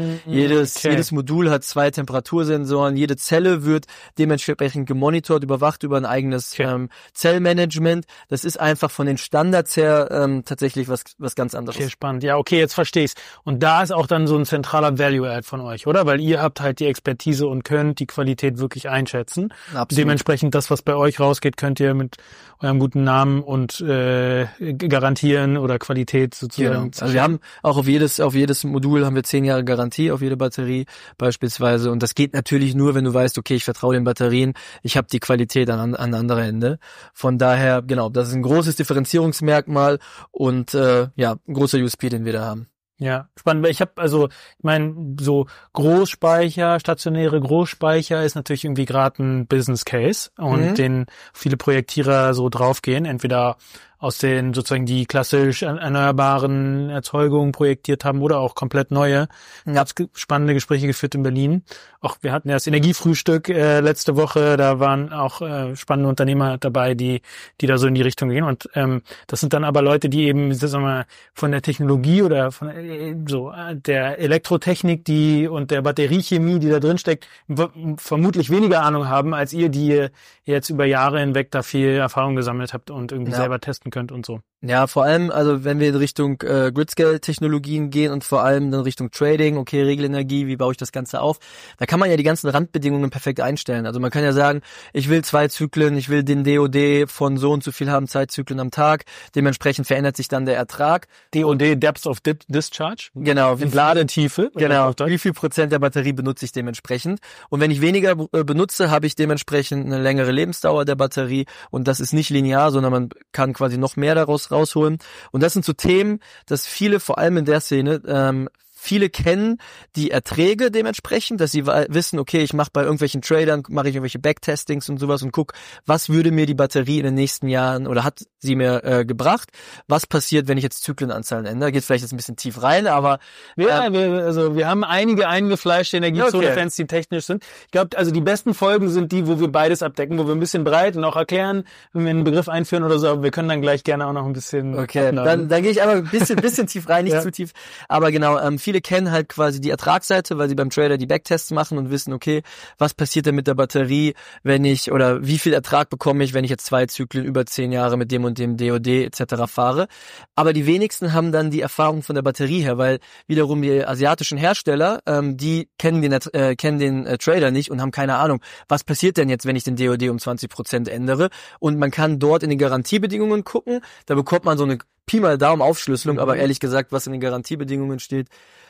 jedes Modul hat 2 Temperatursensoren, jede Zelle wird dementsprechend gemonitort, überwacht über ein eigenes Zellmanagement. Das ist einfach von den Standards her tatsächlich was ganz anderes. Okay, spannend. Ja, okay, jetzt verstehe ich's. Und da ist auch dann so ein zentraler Value-Add von euch, oder? Weil ihr habt halt die Expertise und könnt die Qualität wirklich einschätzen. Absolut. Dementsprechend das, was bei euch rausgeht, könnt ihr mit eurem guten Namen und garantieren oder Qualität sozusagen. Genau. Also wir haben auch auf jedes Modul haben wir 10 Jahre Garantie, auf jede Batterie beispielsweise. Und das geht natürlich nur, wenn du weißt, okay, ich vertraue den Batterien, ich habe die Qualität an anderer Ende. Von daher, genau, das ist ein großes Differenzierungsmerkmal und ein großer USP, den wir da haben. Ja, spannend. Ich meine, so Großspeicher, stationäre Großspeicher ist natürlich irgendwie gerade ein Business Case und den viele Projektierer so draufgehen, entweder aus den sozusagen die klassisch erneuerbaren Erzeugungen projektiert haben oder auch komplett neue. Ich habe spannende Gespräche geführt in Berlin. Auch wir hatten ja das Energiefrühstück letzte Woche, da waren auch spannende Unternehmer dabei, die da so in die Richtung gehen. Und das sind dann aber Leute, die eben, sagen wir mal, von der Technologie oder von der Elektrotechnik und der Batteriechemie, die da drin steckt, vermutlich weniger Ahnung haben als ihr, die jetzt über Jahre hinweg da viel Erfahrung gesammelt habt und irgendwie selber testen könnt und so. Ja, vor allem, also wenn wir in Richtung Gridscale-Technologien gehen und vor allem in Richtung Trading, okay, Regelenergie, wie baue ich das Ganze auf, da kann man ja die ganzen Randbedingungen perfekt einstellen. Also man kann ja sagen, ich will 2 Zyklen, ich will den DOD von so und so viel haben, Zeitzyklen am Tag, dementsprechend verändert sich dann der Ertrag. DOD, Depth of Discharge? Genau. Ladetiefe? Genau, wie viel Prozent der Batterie benutze ich dementsprechend. Und wenn ich weniger benutze, habe ich dementsprechend eine längere Lebensdauer der Batterie und das ist nicht linear, sondern man kann quasi noch mehr daraus rausholen. Und das sind so Themen, dass viele, vor allem in der Szene, viele kennen die Erträge dementsprechend, dass sie wissen, okay, ich mache bei irgendwelchen Tradern, mache ich irgendwelche Backtestings und sowas und guck, was würde mir die Batterie in den nächsten Jahren oder hat sie mir gebracht, was passiert, wenn ich jetzt Zyklenanzahlen ändere. Geht vielleicht jetzt ein bisschen tief rein, aber wir haben einige eingefleischte Energiezone-Fans, die technisch sind. Ich glaube, also die besten Folgen sind die, wo wir beides abdecken, wo wir ein bisschen breit und auch erklären, wenn wir einen Begriff einführen oder so, aber wir können dann gleich gerne auch noch ein bisschen... Okay, dann gehe ich aber ein bisschen tief rein, nicht zu tief, aber genau, viele kennen halt quasi die Ertragsseite, weil sie beim Trader die Backtests machen und wissen, okay, was passiert denn mit der Batterie, oder wie viel Ertrag bekomme ich, wenn ich jetzt 2 Zyklen über 10 Jahre mit dem und dem DOD etc. fahre. Aber die wenigsten haben dann die Erfahrung von der Batterie her, weil wiederum die asiatischen Hersteller, die kennen den Trader nicht und haben keine Ahnung, was passiert denn jetzt, wenn ich den DOD um 20% ändere. Und man kann dort in die Garantiebedingungen gucken, da bekommt man so eine Pi mal Daumen Aufschlüsselung, aber ehrlich gesagt, was in den Garantiebedingungen steht,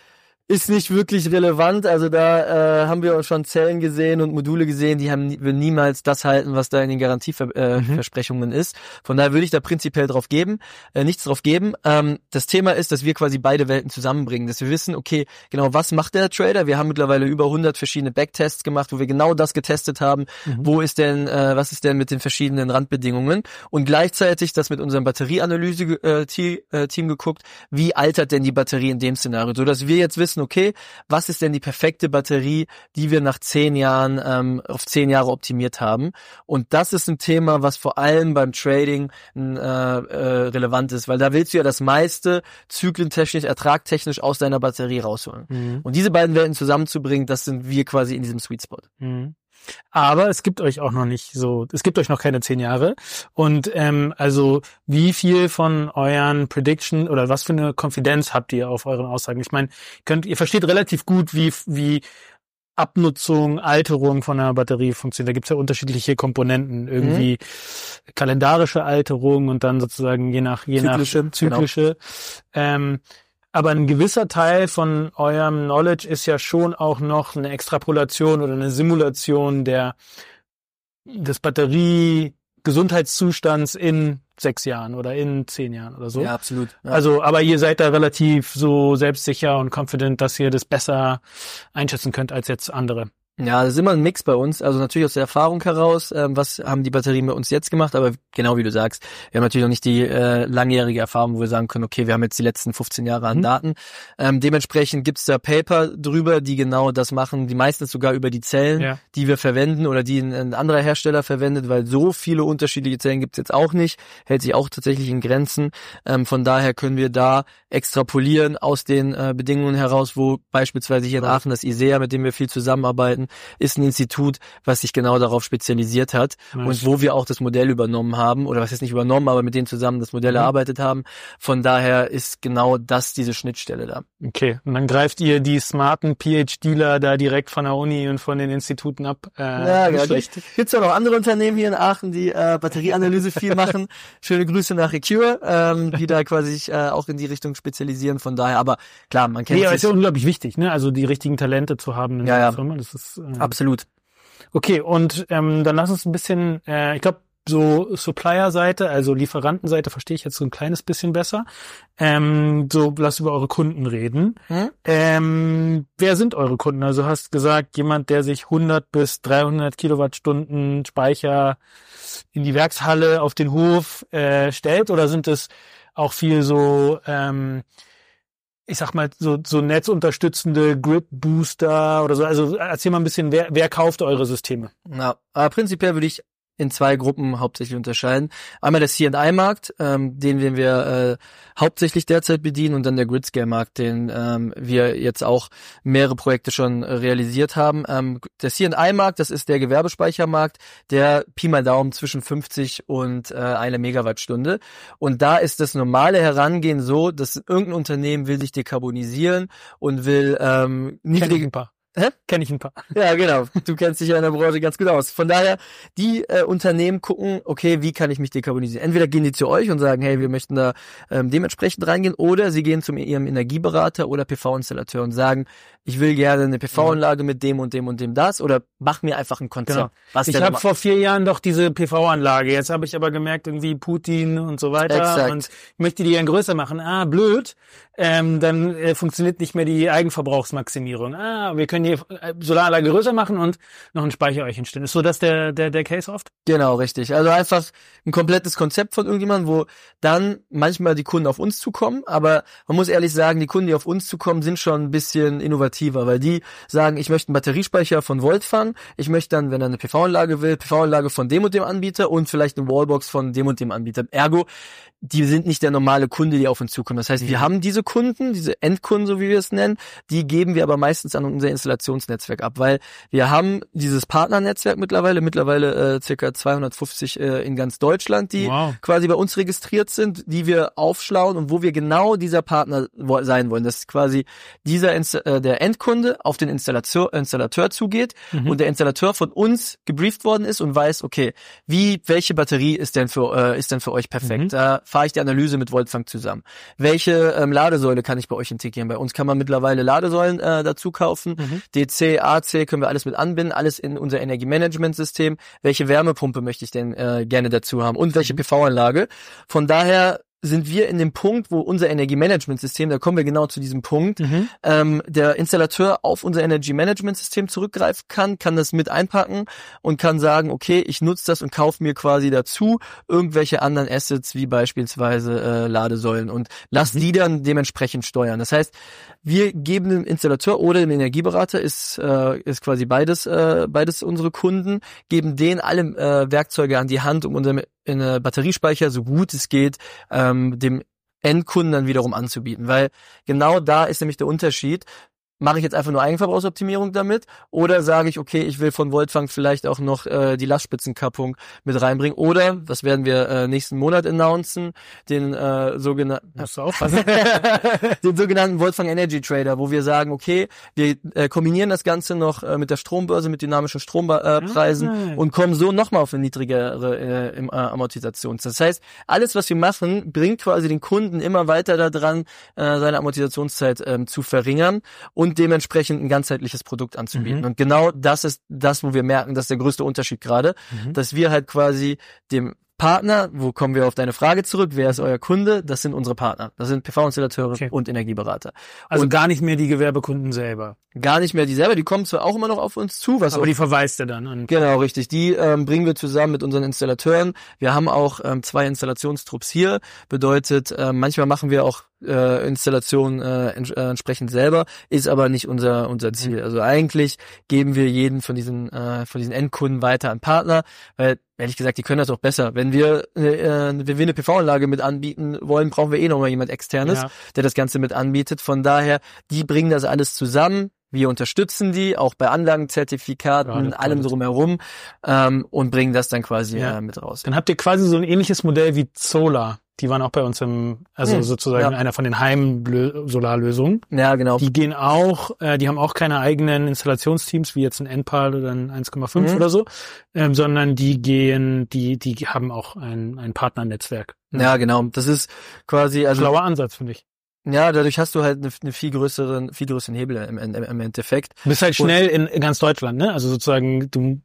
ist nicht wirklich relevant. Also da haben wir auch schon Zellen gesehen und Module gesehen, die würden niemals das halten, was da in den Garantieversprechungen ist. Von daher würde ich da prinzipiell nichts drauf geben. Das Thema ist, dass wir quasi beide Welten zusammenbringen, dass wir wissen, okay, genau, was macht der Trader? Wir haben mittlerweile über 100 verschiedene Backtests gemacht, wo wir genau das getestet haben. Was ist denn mit den verschiedenen Randbedingungen? Und gleichzeitig das mit unserem Batterieanalyse-Team geguckt, wie altert denn die Batterie in dem Szenario, so dass wir jetzt wissen, wissen, okay, was ist denn die perfekte Batterie, die wir nach 10 Jahren auf 10 Jahre optimiert haben. Und das ist ein Thema, was vor allem beim Trading relevant ist, weil da willst du ja das meiste zyklentechnisch, ertragtechnisch aus deiner Batterie rausholen. Und diese beiden Welten zusammenzubringen, das sind wir quasi in diesem Sweet Spot. Aber es gibt euch auch noch nicht so, es gibt euch noch keine 10 Jahre. Und also wie viel von euren Prediction oder was für eine Konfidenz habt ihr auf euren Aussagen? Ich meine, ihr versteht relativ gut, wie Abnutzung, Alterung von einer Batterie funktioniert. Da gibt's ja unterschiedliche Komponenten, irgendwie kalendarische Alterung und dann sozusagen je nach zyklische. Genau. Aber ein gewisser Teil von eurem Knowledge ist ja schon auch noch eine Extrapolation oder eine Simulation des Batterie-Gesundheitszustands in 6 Jahren oder in 10 Jahren oder so. Ja, absolut. Ja. Also, aber ihr seid da relativ so selbstsicher und confident, dass ihr das besser einschätzen könnt als jetzt andere. Ja, das ist immer ein Mix bei uns, also natürlich aus der Erfahrung heraus, was haben die Batterien bei uns jetzt gemacht, aber genau wie du sagst, wir haben natürlich noch nicht die langjährige Erfahrung, wo wir sagen können, okay, wir haben jetzt die letzten 15 Jahre an Daten. Dementsprechend gibt's da Paper drüber, die genau das machen, die meistens sogar über die Zellen, die wir verwenden oder die ein anderer Hersteller verwendet, weil so viele unterschiedliche Zellen gibt's jetzt auch nicht, hält sich auch tatsächlich in Grenzen. Von daher können wir da extrapolieren aus den Bedingungen heraus, wo beispielsweise hier in Aachen das ISEA, mit dem wir viel zusammenarbeiten, ist ein Institut, was sich genau darauf spezialisiert hat und wo wir auch das Modell übernommen haben, oder was ist nicht übernommen, aber mit denen zusammen das Modell erarbeitet haben. Von daher ist genau das diese Schnittstelle da. Okay, und dann greift ihr die smarten PhDler da direkt von der Uni und von den Instituten ab. Ja, gibt's ja noch andere Unternehmen hier in Aachen, die Batterieanalyse viel machen. Schöne Grüße nach Recure, die da quasi sich auch in die Richtung spezialisieren. Von daher, aber klar, man kennt aber ist ja unglaublich wichtig, ne? Also die richtigen Talente zu haben in der Firma. Das ist absolut. Okay, und dann lass uns ein bisschen, ich glaube, so Supplier-Seite, also Lieferantenseite verstehe ich jetzt so ein kleines bisschen besser. So, lass über eure Kunden reden. Wer sind eure Kunden? Also hast gesagt, jemand, der sich 100 bis 300 Kilowattstunden Speicher in die Werkshalle auf den Hof stellt, oder sind es auch viel so ich sag mal, so netzunterstützende Grid-Booster oder so. Also erzähl mal ein bisschen, wer kauft eure Systeme? Ja, prinzipiell würde ich in 2 Gruppen hauptsächlich unterscheiden. Einmal der C&I-Markt, den wir hauptsächlich derzeit bedienen, und dann der Grid-Scale-Markt, den wir jetzt auch mehrere Projekte schon realisiert haben. Der C&I-Markt, das ist der Gewerbespeichermarkt, der Pi mal Daumen zwischen 50 und 1 Megawattstunde. Und da ist das normale Herangehen so, dass irgendein Unternehmen will sich dekarbonisieren und will niedrige... Kenn ich ein paar. Ja, genau. Du kennst dich ja in der Branche ganz gut aus. Von daher, die Unternehmen gucken, okay, wie kann ich mich dekarbonisieren? Entweder gehen die zu euch und sagen, hey, wir möchten da dementsprechend reingehen, oder sie gehen zu ihrem Energieberater oder PV-Installateur und sagen, ich will gerne eine PV-Anlage mit dem und dem und dem das, oder mach mir einfach ein Konzept. Genau. Ich habe vor 4 Jahren doch diese PV-Anlage. Jetzt habe ich aber gemerkt, irgendwie Putin und so weiter. Exakt. Und ich möchte die dann größer machen. Blöd. Dann funktioniert nicht mehr die Eigenverbrauchsmaximierung. Wir können die Solaranlage größer machen und noch einen Speicher euch hinstellen. Ist so das der Case oft? Genau, richtig. Also einfach ein komplettes Konzept von irgendjemandem, wo dann manchmal die Kunden auf uns zukommen, aber man muss ehrlich sagen, die Kunden, die auf uns zukommen, sind schon ein bisschen innovativer, weil die sagen, ich möchte einen Batteriespeicher von Voltfan, ich möchte dann, wenn er eine PV-Anlage will, PV-Anlage von dem und dem Anbieter und vielleicht eine Wallbox von dem und dem Anbieter. Ergo, die sind nicht der normale Kunde, die auf uns zukommen. Das heißt, wir haben diese Kunden, diese Endkunden, so wie wir es nennen, die geben wir aber meistens an unser Installationsnetzwerk ab, weil wir haben dieses Partnernetzwerk mittlerweile circa 250 in ganz Deutschland, die quasi bei uns registriert sind, die wir aufschlauen und wo wir genau dieser Partner sein wollen. Das ist quasi der Endkunde auf den Installateur zugeht und der Installateur von uns gebrieft worden ist und weiß, okay, welche Batterie ist denn für euch perfekt? Da fahre ich die Analyse mit Voltfang zusammen. Welche Ladesäule kann ich bei euch integrieren? Bei uns kann man mittlerweile Ladesäulen dazu kaufen. DC, AC können wir alles mit anbinden, alles in unser Energiemanagementsystem. Welche Wärmepumpe möchte ich denn gerne dazu haben und welche PV-Anlage? Von daher sind wir in dem Punkt, wo unser Energiemanagementsystem, da kommen wir genau zu diesem Punkt, der Installateur auf unser Energiemanagementsystem zurückgreifen kann das mit einpacken und kann sagen, okay, ich nutze das und kaufe mir quasi dazu irgendwelche anderen Assets, wie beispielsweise Ladesäulen, und lass die dann dementsprechend steuern. Das heißt, wir geben dem Installateur oder dem Energieberater, ist quasi beides unsere Kunden, geben denen alle Werkzeuge an die Hand, um unseren Batteriespeicher so gut es geht dem Endkunden dann wiederum anzubieten, weil genau da ist nämlich der Unterschied. Mache ich jetzt einfach nur Eigenverbrauchsoptimierung damit oder sage ich, okay, ich will von Voltfang vielleicht auch noch die Lastspitzenkappung mit reinbringen oder, das werden wir nächsten Monat announcen, den sogenannten den sogenannten Voltfang Energy Trader, wo wir sagen, okay, wir kombinieren das Ganze noch mit der Strombörse, mit dynamischen Strompreisen und kommen so nochmal auf eine niedrigere Amortisation. Das heißt, alles, was wir machen, bringt quasi den Kunden immer weiter daran, seine Amortisationszeit zu verringern und dementsprechend ein ganzheitliches Produkt anzubieten. Und genau das ist das, wo wir merken, das ist der größte Unterschied gerade, dass wir halt quasi dem Partner, wo kommen wir auf deine Frage zurück, wer ist euer Kunde? Das sind unsere Partner. Das sind PV-Installateure und Energieberater. Also gar nicht mehr die Gewerbekunden selber. Gar nicht mehr die selber, die kommen zwar auch immer noch auf uns zu. Aber die verweist er dann an. Genau, richtig. Die bringen wir zusammen mit unseren Installateuren. Wir haben auch 2 Installationstrupps hier. Bedeutet, manchmal machen wir auch Installationen entsprechend selber, ist aber nicht unser Ziel. Also eigentlich geben wir jeden von diesen Endkunden weiter an Partner, weil ehrlich gesagt, die können das auch besser. Wenn wir eine PV-Anlage mit anbieten wollen, brauchen wir eh nochmal jemand Externes, der das Ganze mit anbietet. Von daher, die bringen das alles zusammen. Wir unterstützen die, auch bei Anlagenzertifikaten, allem drumherum, und bringen das dann quasi mit raus. Dann habt ihr quasi so ein ähnliches Modell wie Solar. Die waren auch bei uns sozusagen einer von den Heim-Solarlösungen. Ja, genau. Die gehen auch, die haben auch keine eigenen Installationsteams, wie jetzt ein Enpal oder ein 1,5 oder so, sondern die haben auch ein Partnernetzwerk. Ja, genau. Das ist quasi, schlauer Ansatz, finde ich. Ja, dadurch hast du halt eine viel größeren Hebel im Endeffekt. Du bist halt schnell in ganz Deutschland, ne? Also sozusagen du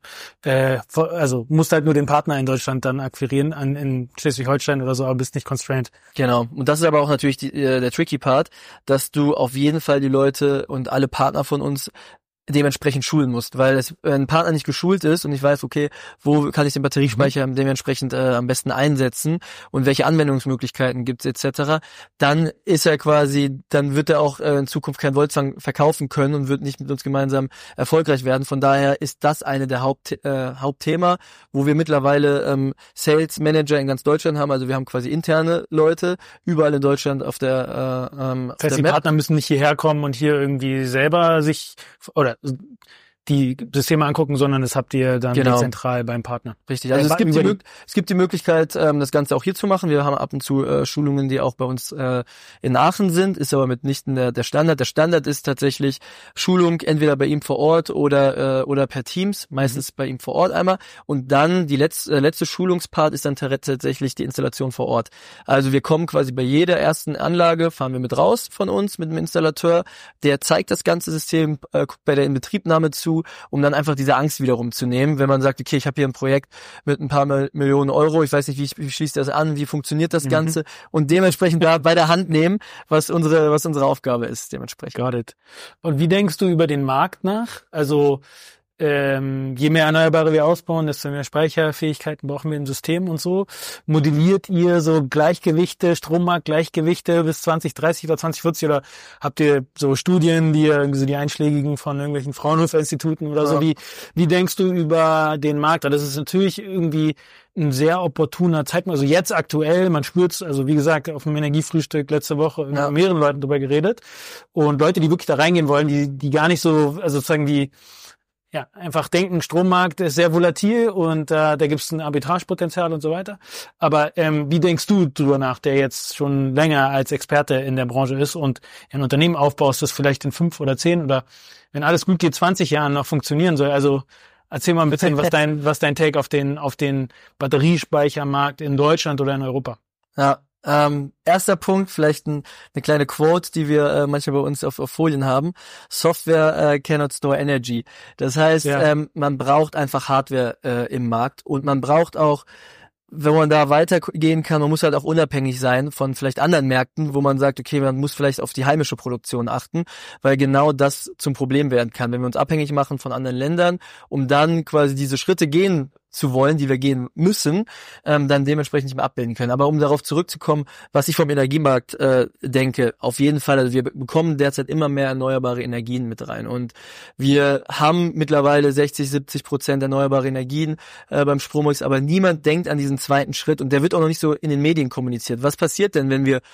musst halt nur den Partner in Deutschland dann akquirieren in Schleswig-Holstein oder so, aber bist nicht constrained. Genau. Und das ist aber auch natürlich der tricky Part, dass du auf jeden Fall die Leute und alle Partner von uns dementsprechend schulen musst, weil ein Partner nicht geschult ist und ich weiß, okay, wo kann ich den Batteriespeicher dementsprechend am besten einsetzen und welche Anwendungsmöglichkeiten gibt's etc., dann wird er auch in Zukunft kein Voltfang verkaufen können und wird nicht mit uns gemeinsam erfolgreich werden. Von daher ist das eine der Hauptthema, wo wir mittlerweile Sales Manager in ganz Deutschland haben, also wir haben quasi interne Leute überall in Deutschland auf der das heißt, die Partner müssen nicht hierher kommen und hier irgendwie selber die Systeme angucken, sondern das habt ihr dann zentral beim Partner. Richtig, also es gibt die Möglichkeit, das Ganze auch hier zu machen. Wir haben ab und zu Schulungen, die auch bei uns in Aachen sind, ist aber mitnichten der Standard. Der Standard ist tatsächlich Schulung entweder bei ihm vor Ort oder per Teams, meistens bei ihm vor Ort einmal. Und dann die letzte Schulungspart ist dann tatsächlich die Installation vor Ort. Also wir kommen quasi bei jeder ersten Anlage, fahren wir mit raus von uns, mit dem Installateur, der zeigt das ganze System, guckt bei der Inbetriebnahme zu, um dann einfach diese Angst wiederum zu nehmen, wenn man sagt, okay, ich habe hier ein Projekt mit ein paar Millionen Euro, ich weiß nicht, wie schließt das an, wie funktioniert das Ganze und dementsprechend da bei der Hand nehmen, was unsere Aufgabe ist, dementsprechend. Got it. Und wie denkst du über den Markt nach? Also je mehr Erneuerbare wir ausbauen, desto mehr Speicherfähigkeiten brauchen wir im System und so. Modelliert ihr so Gleichgewichte, Strommarktgleichgewichte bis 2030 oder 2040 oder habt ihr so Studien, die einschlägigen von irgendwelchen Fraunhofer-Instituten oder so? Wie denkst du über den Markt? Das ist natürlich irgendwie ein sehr opportuner Zeitpunkt. Also jetzt aktuell, man spürt's, also wie gesagt, auf dem Energiefrühstück letzte Woche mit mehreren Leuten drüber geredet und Leute, die wirklich da reingehen wollen, die gar nicht so, also sozusagen einfach denken, Strommarkt ist sehr volatil und da gibt's ein Arbitragepotenzial und so weiter. Aber wie denkst du drüber nach, der jetzt schon länger als Experte in der Branche ist und ein Unternehmen aufbaust, das vielleicht in 5 oder 10 oder wenn alles gut geht, 20 Jahren noch funktionieren soll? Also erzähl mal ein bisschen, was dein Take auf den Batteriespeichermarkt in Deutschland oder in Europa? Ja. Erster Punkt, vielleicht eine kleine Quote, die wir manchmal bei uns auf Folien haben. Software cannot store energy. Das heißt, man braucht einfach Hardware im Markt und man braucht auch, wenn man da weitergehen kann, man muss halt auch unabhängig sein von vielleicht anderen Märkten, wo man sagt, okay, man muss vielleicht auf die heimische Produktion achten, weil genau das zum Problem werden kann, wenn wir uns abhängig machen von anderen Ländern, um dann quasi diese Schritte gehen zu wollen, die wir gehen müssen, dann dementsprechend nicht mehr abbilden können. Aber um darauf zurückzukommen, was ich vom Energiemarkt denke, auf jeden Fall, also wir bekommen derzeit immer mehr erneuerbare Energien mit rein und wir haben mittlerweile 60-70% erneuerbare Energien beim Strommix, aber niemand denkt an diesen zweiten Schritt und der wird auch noch nicht so in den Medien kommuniziert. Was passiert denn, wenn wir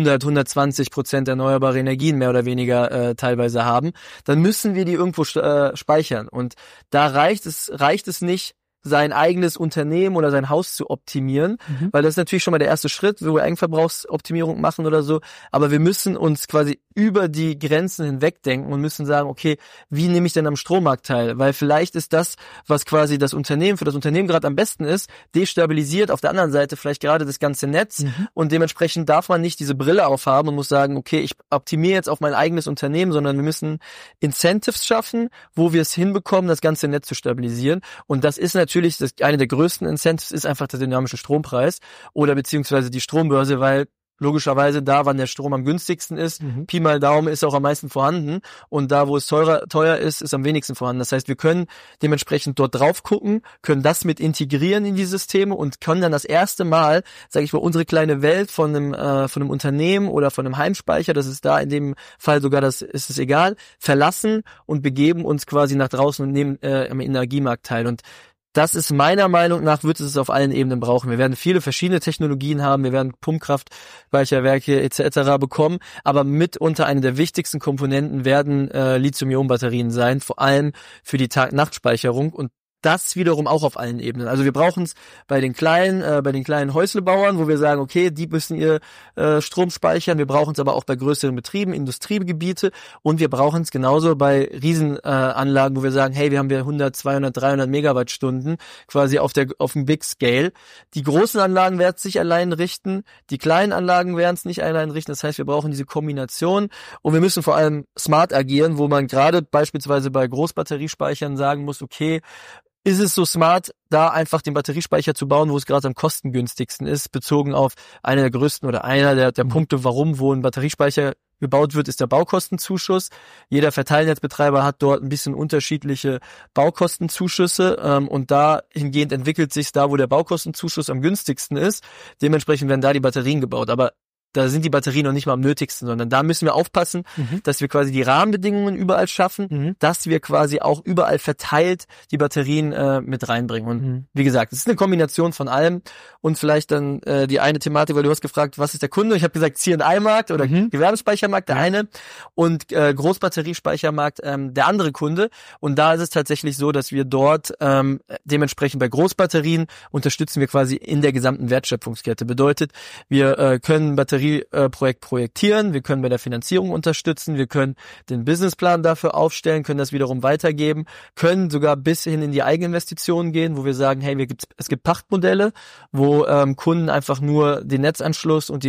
120% erneuerbare Energien mehr oder weniger teilweise haben? Dann müssen wir die irgendwo speichern und da reicht es nicht, sein eigenes Unternehmen oder sein Haus zu optimieren, weil das ist natürlich schon mal der erste Schritt, wo wir Eigenverbrauchsoptimierung machen oder so, aber wir müssen uns quasi über die Grenzen hinweg denken und müssen sagen, okay, wie nehme ich denn am Strommarkt teil? Weil vielleicht ist das, was quasi für das Unternehmen gerade am besten ist, destabilisiert auf der anderen Seite vielleicht gerade das ganze Netz und dementsprechend darf man nicht diese Brille aufhaben und muss sagen, okay, ich optimiere jetzt auf mein eigenes Unternehmen, sondern wir müssen Incentives schaffen, wo wir es hinbekommen, das ganze Netz zu stabilisieren und das ist natürlich eine der größten Incentives ist einfach der dynamische Strompreis oder beziehungsweise die Strombörse, weil logischerweise da, wann der Strom am günstigsten ist, Pi mal Daumen ist auch am meisten vorhanden und da, wo es teuer ist, ist am wenigsten vorhanden. Das heißt, wir können dementsprechend dort drauf gucken, können das mit integrieren in die Systeme und können dann das erste Mal, sage ich mal, unsere kleine Welt von einem Unternehmen oder von einem Heimspeicher, das ist da in dem Fall sogar, das ist es egal, verlassen und begeben uns quasi nach draußen und nehmen am Energiemarkt teil und das ist meiner Meinung nach, wird es auf allen Ebenen brauchen. Wir werden viele verschiedene Technologien haben, wir werden Pumpkraftspeicherwerke etc. bekommen, aber mitunter eine der wichtigsten Komponenten werden Lithium-Ionen-Batterien sein, vor allem für die Tag-Nacht-Speicherung und das wiederum auch auf allen Ebenen. Also wir brauchen es bei den kleinen Häuslebauern, wo wir sagen, okay, die müssen ihr Strom speichern. Wir brauchen es aber auch bei größeren Betrieben, Industriegebiete und wir brauchen es genauso bei Riesenanlagen, wo wir sagen, hey, wir haben 100, 200, 300 Megawattstunden quasi auf dem Big Scale. Die großen Anlagen werden es sich allein richten, die kleinen Anlagen werden es nicht allein richten. Das heißt, wir brauchen diese Kombination und wir müssen vor allem smart agieren, wo man gerade beispielsweise bei Großbatteriespeichern sagen muss, okay, ist es so smart, da einfach den Batteriespeicher zu bauen, wo es gerade am kostengünstigsten ist, bezogen auf einer der größten oder einer der Punkte, warum wo ein Batteriespeicher gebaut wird, ist der Baukostenzuschuss. Jeder Verteilnetzbetreiber hat dort ein bisschen unterschiedliche Baukostenzuschüsse und dahingehend entwickelt sich da, wo der Baukostenzuschuss am günstigsten ist. Dementsprechend werden da die Batterien gebaut. Aber da sind die Batterien noch nicht mal am nötigsten, sondern da müssen wir aufpassen, dass wir quasi die Rahmenbedingungen überall schaffen, dass wir quasi auch überall verteilt die Batterien mit reinbringen. Und wie gesagt, es ist eine Kombination von allem und vielleicht dann die eine Thematik, weil du hast gefragt, was ist der Kunde? Ich habe gesagt C&I-Markt oder Gewerbespeichermarkt, der eine und Großbatteriespeichermarkt der andere Kunde. Und da ist es tatsächlich so, dass wir dort dementsprechend bei Großbatterien unterstützen wir quasi in der gesamten Wertschöpfungskette. Bedeutet, wir können Batterieprojekt projektieren, wir können bei der Finanzierung unterstützen, wir können den Businessplan dafür aufstellen, können das wiederum weitergeben, können sogar bis hin in die Eigeninvestitionen gehen, wo wir sagen, hey, es gibt Pachtmodelle, wo Kunden einfach nur den Netzanschluss und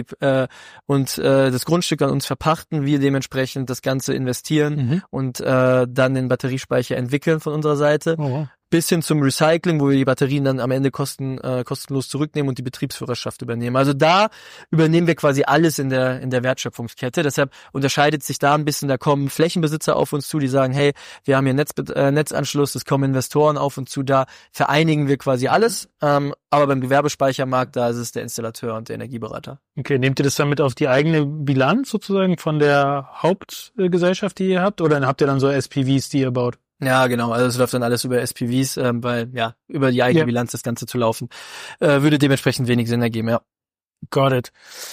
das Grundstück an uns verpachten, wir dementsprechend das Ganze investieren und dann den Batteriespeicher entwickeln von unserer Seite. Oh. Bis hin zum Recycling, wo wir die Batterien dann am Ende kostenlos zurücknehmen und die Betriebsführerschaft übernehmen. Also da übernehmen wir quasi alles in der Wertschöpfungskette. Deshalb unterscheidet sich da ein bisschen, da kommen Flächenbesitzer auf uns zu, die sagen, hey, wir haben hier Netzanschluss, es kommen Investoren auf uns zu, da vereinigen wir quasi alles. Aber beim Gewerbespeichermarkt, da ist es der Installateur und der Energieberater. Okay, nehmt ihr das dann mit auf die eigene Bilanz sozusagen von der Hauptgesellschaft, die ihr habt? Oder habt ihr dann so SPVs, die ihr baut? Ja, genau. Also es läuft dann alles über SPVs, weil über die eigene Bilanz das Ganze zu laufen, würde dementsprechend wenig Sinn ergeben, ja. Got it.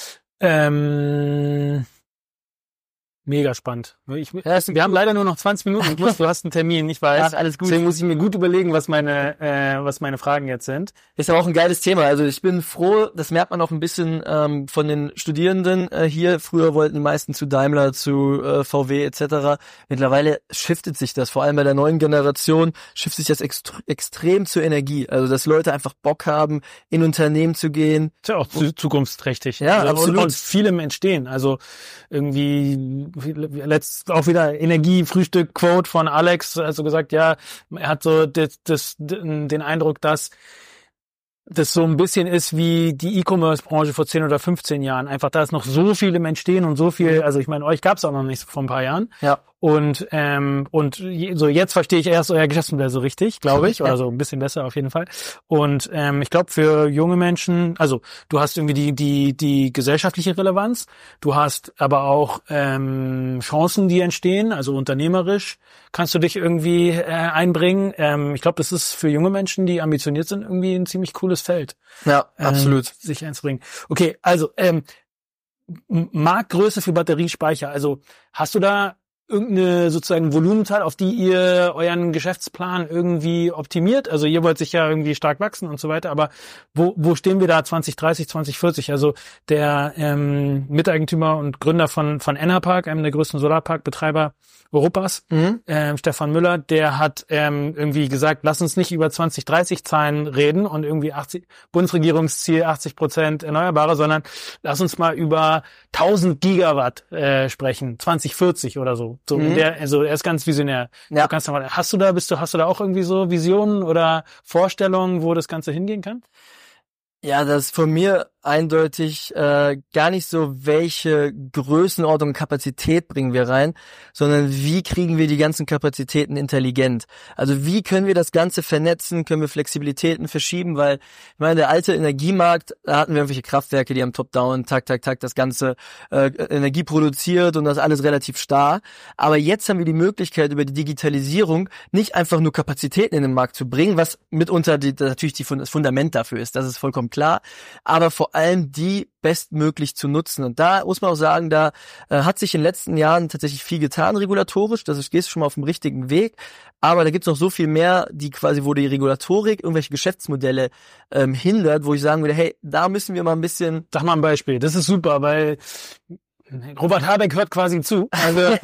Mega spannend. Wir haben leider nur noch 20 Minuten. Du hast einen Termin, ich weiß. Ach, alles gut. Deswegen muss ich mir gut überlegen, was meine Fragen jetzt sind. Ist aber auch ein geiles Thema. Also ich bin froh, das merkt man auch ein bisschen von den Studierenden hier. Früher wollten die meisten zu Daimler, zu VW etc. Mittlerweile shiftet sich das. Vor allem bei der neuen Generation shiftet sich das extrem zur Energie. Also dass Leute einfach Bock haben, in Unternehmen zu gehen. Ist ja auch zukunftsträchtig. Ja, also, absolut. Und vielem entstehen. Also irgendwie auch wieder Energie-Frühstück-Quote von Alex, also gesagt, ja, er hat so den Eindruck, dass das so ein bisschen ist wie die E-Commerce-Branche vor 10 oder 15 Jahren. Einfach, da ist noch so viel im Entstehen und so viel, also ich meine, euch gab's auch noch nicht vor ein paar Jahren. Ja. So jetzt verstehe ich erst euer Geschäftsmodell so richtig, glaube ich, oder so ein bisschen besser auf jeden Fall. Und ich glaube, für junge Menschen, also du hast irgendwie die gesellschaftliche Relevanz, du hast aber auch Chancen, die entstehen, also unternehmerisch kannst du dich irgendwie einbringen. Ich glaube, das ist für junge Menschen, die ambitioniert sind, irgendwie ein ziemlich cooles Feld. Ja, absolut. Sich einzubringen. Okay, also Marktgröße für Batteriespeicher. Also hast du da irgendeine sozusagen Volumenzahl, auf die ihr euren Geschäftsplan irgendwie optimiert? Also ihr wollt sicher irgendwie stark wachsen und so weiter, aber wo stehen wir da 2030, 2040? Also der Miteigentümer und Gründer von Enerpark, einem der größten Solarparkbetreiber Europas, Stefan Müller, der hat irgendwie gesagt, lass uns nicht über 2030 Zahlen reden und irgendwie Bundesregierungsziel 80% Erneuerbare, sondern lass uns mal über 1000 Gigawatt sprechen, 2040 oder so. Also er ist ganz visionär. Ja. Ganz normal. Hast du da auch irgendwie so Visionen oder Vorstellungen, wo das Ganze hingehen kann? Ja, das ist von mir eindeutig gar nicht so, welche Größenordnung Kapazität bringen wir rein, sondern wie kriegen wir die ganzen Kapazitäten intelligent. Also wie können wir das Ganze vernetzen, können wir Flexibilitäten verschieben, weil ich meine, der alte Energiemarkt, da hatten wir irgendwelche Kraftwerke, die haben top-down, tak, das ganze Energie produziert und das alles relativ starr. Aber jetzt haben wir die Möglichkeit, über die Digitalisierung nicht einfach nur Kapazitäten in den Markt zu bringen, was mitunter natürlich das Fundament dafür ist, das ist vollkommen klar, aber vor allem die bestmöglich zu nutzen. Und da muss man auch sagen, da hat sich in den letzten Jahren tatsächlich viel getan regulatorisch, das gehst du schon mal auf dem richtigen Weg, aber da gibt's noch so viel mehr, die quasi, wo die Regulatorik irgendwelche Geschäftsmodelle hindert, wo ich sagen würde, hey, da müssen wir mal ein bisschen... Sag mal ein Beispiel, das ist super, weil Robert Habeck hört quasi zu. Also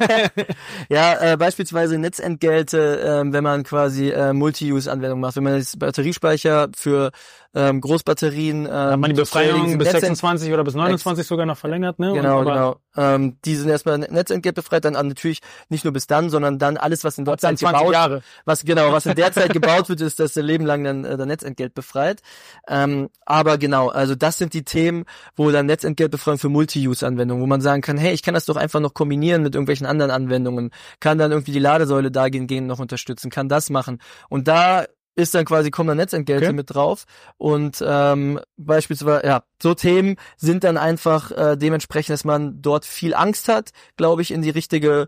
ja, beispielsweise Netzentgelte, wenn man quasi Multi-Use-Anwendungen macht, wenn man jetzt Batteriespeicher für Großbatterien man die Befreiung bis 26 oder bis 29 sogar noch verlängert, ne? Genau. Die sind erstmal Netzentgelt befreit, dann natürlich nicht nur bis dann, sondern dann alles, was in der Zeit gebaut, Jahre. was in der Zeit gebaut wird, ist das Leben lang dann der Netzentgelt befreit. Aber genau, also das sind die Themen, wo dann Netzentgeltbefreiung für Multi-Use-Anwendungen, wo man sagen kann, hey, ich kann das doch einfach noch kombinieren mit irgendwelchen anderen Anwendungen, kann dann irgendwie die Ladesäule dahingehend noch unterstützen, kann das machen. Und da ist dann quasi, kommen dann Netzentgelte mit drauf und beispielsweise, ja, so Themen sind dann einfach dementsprechend, dass man dort viel Angst hat, glaube ich, in die richtige,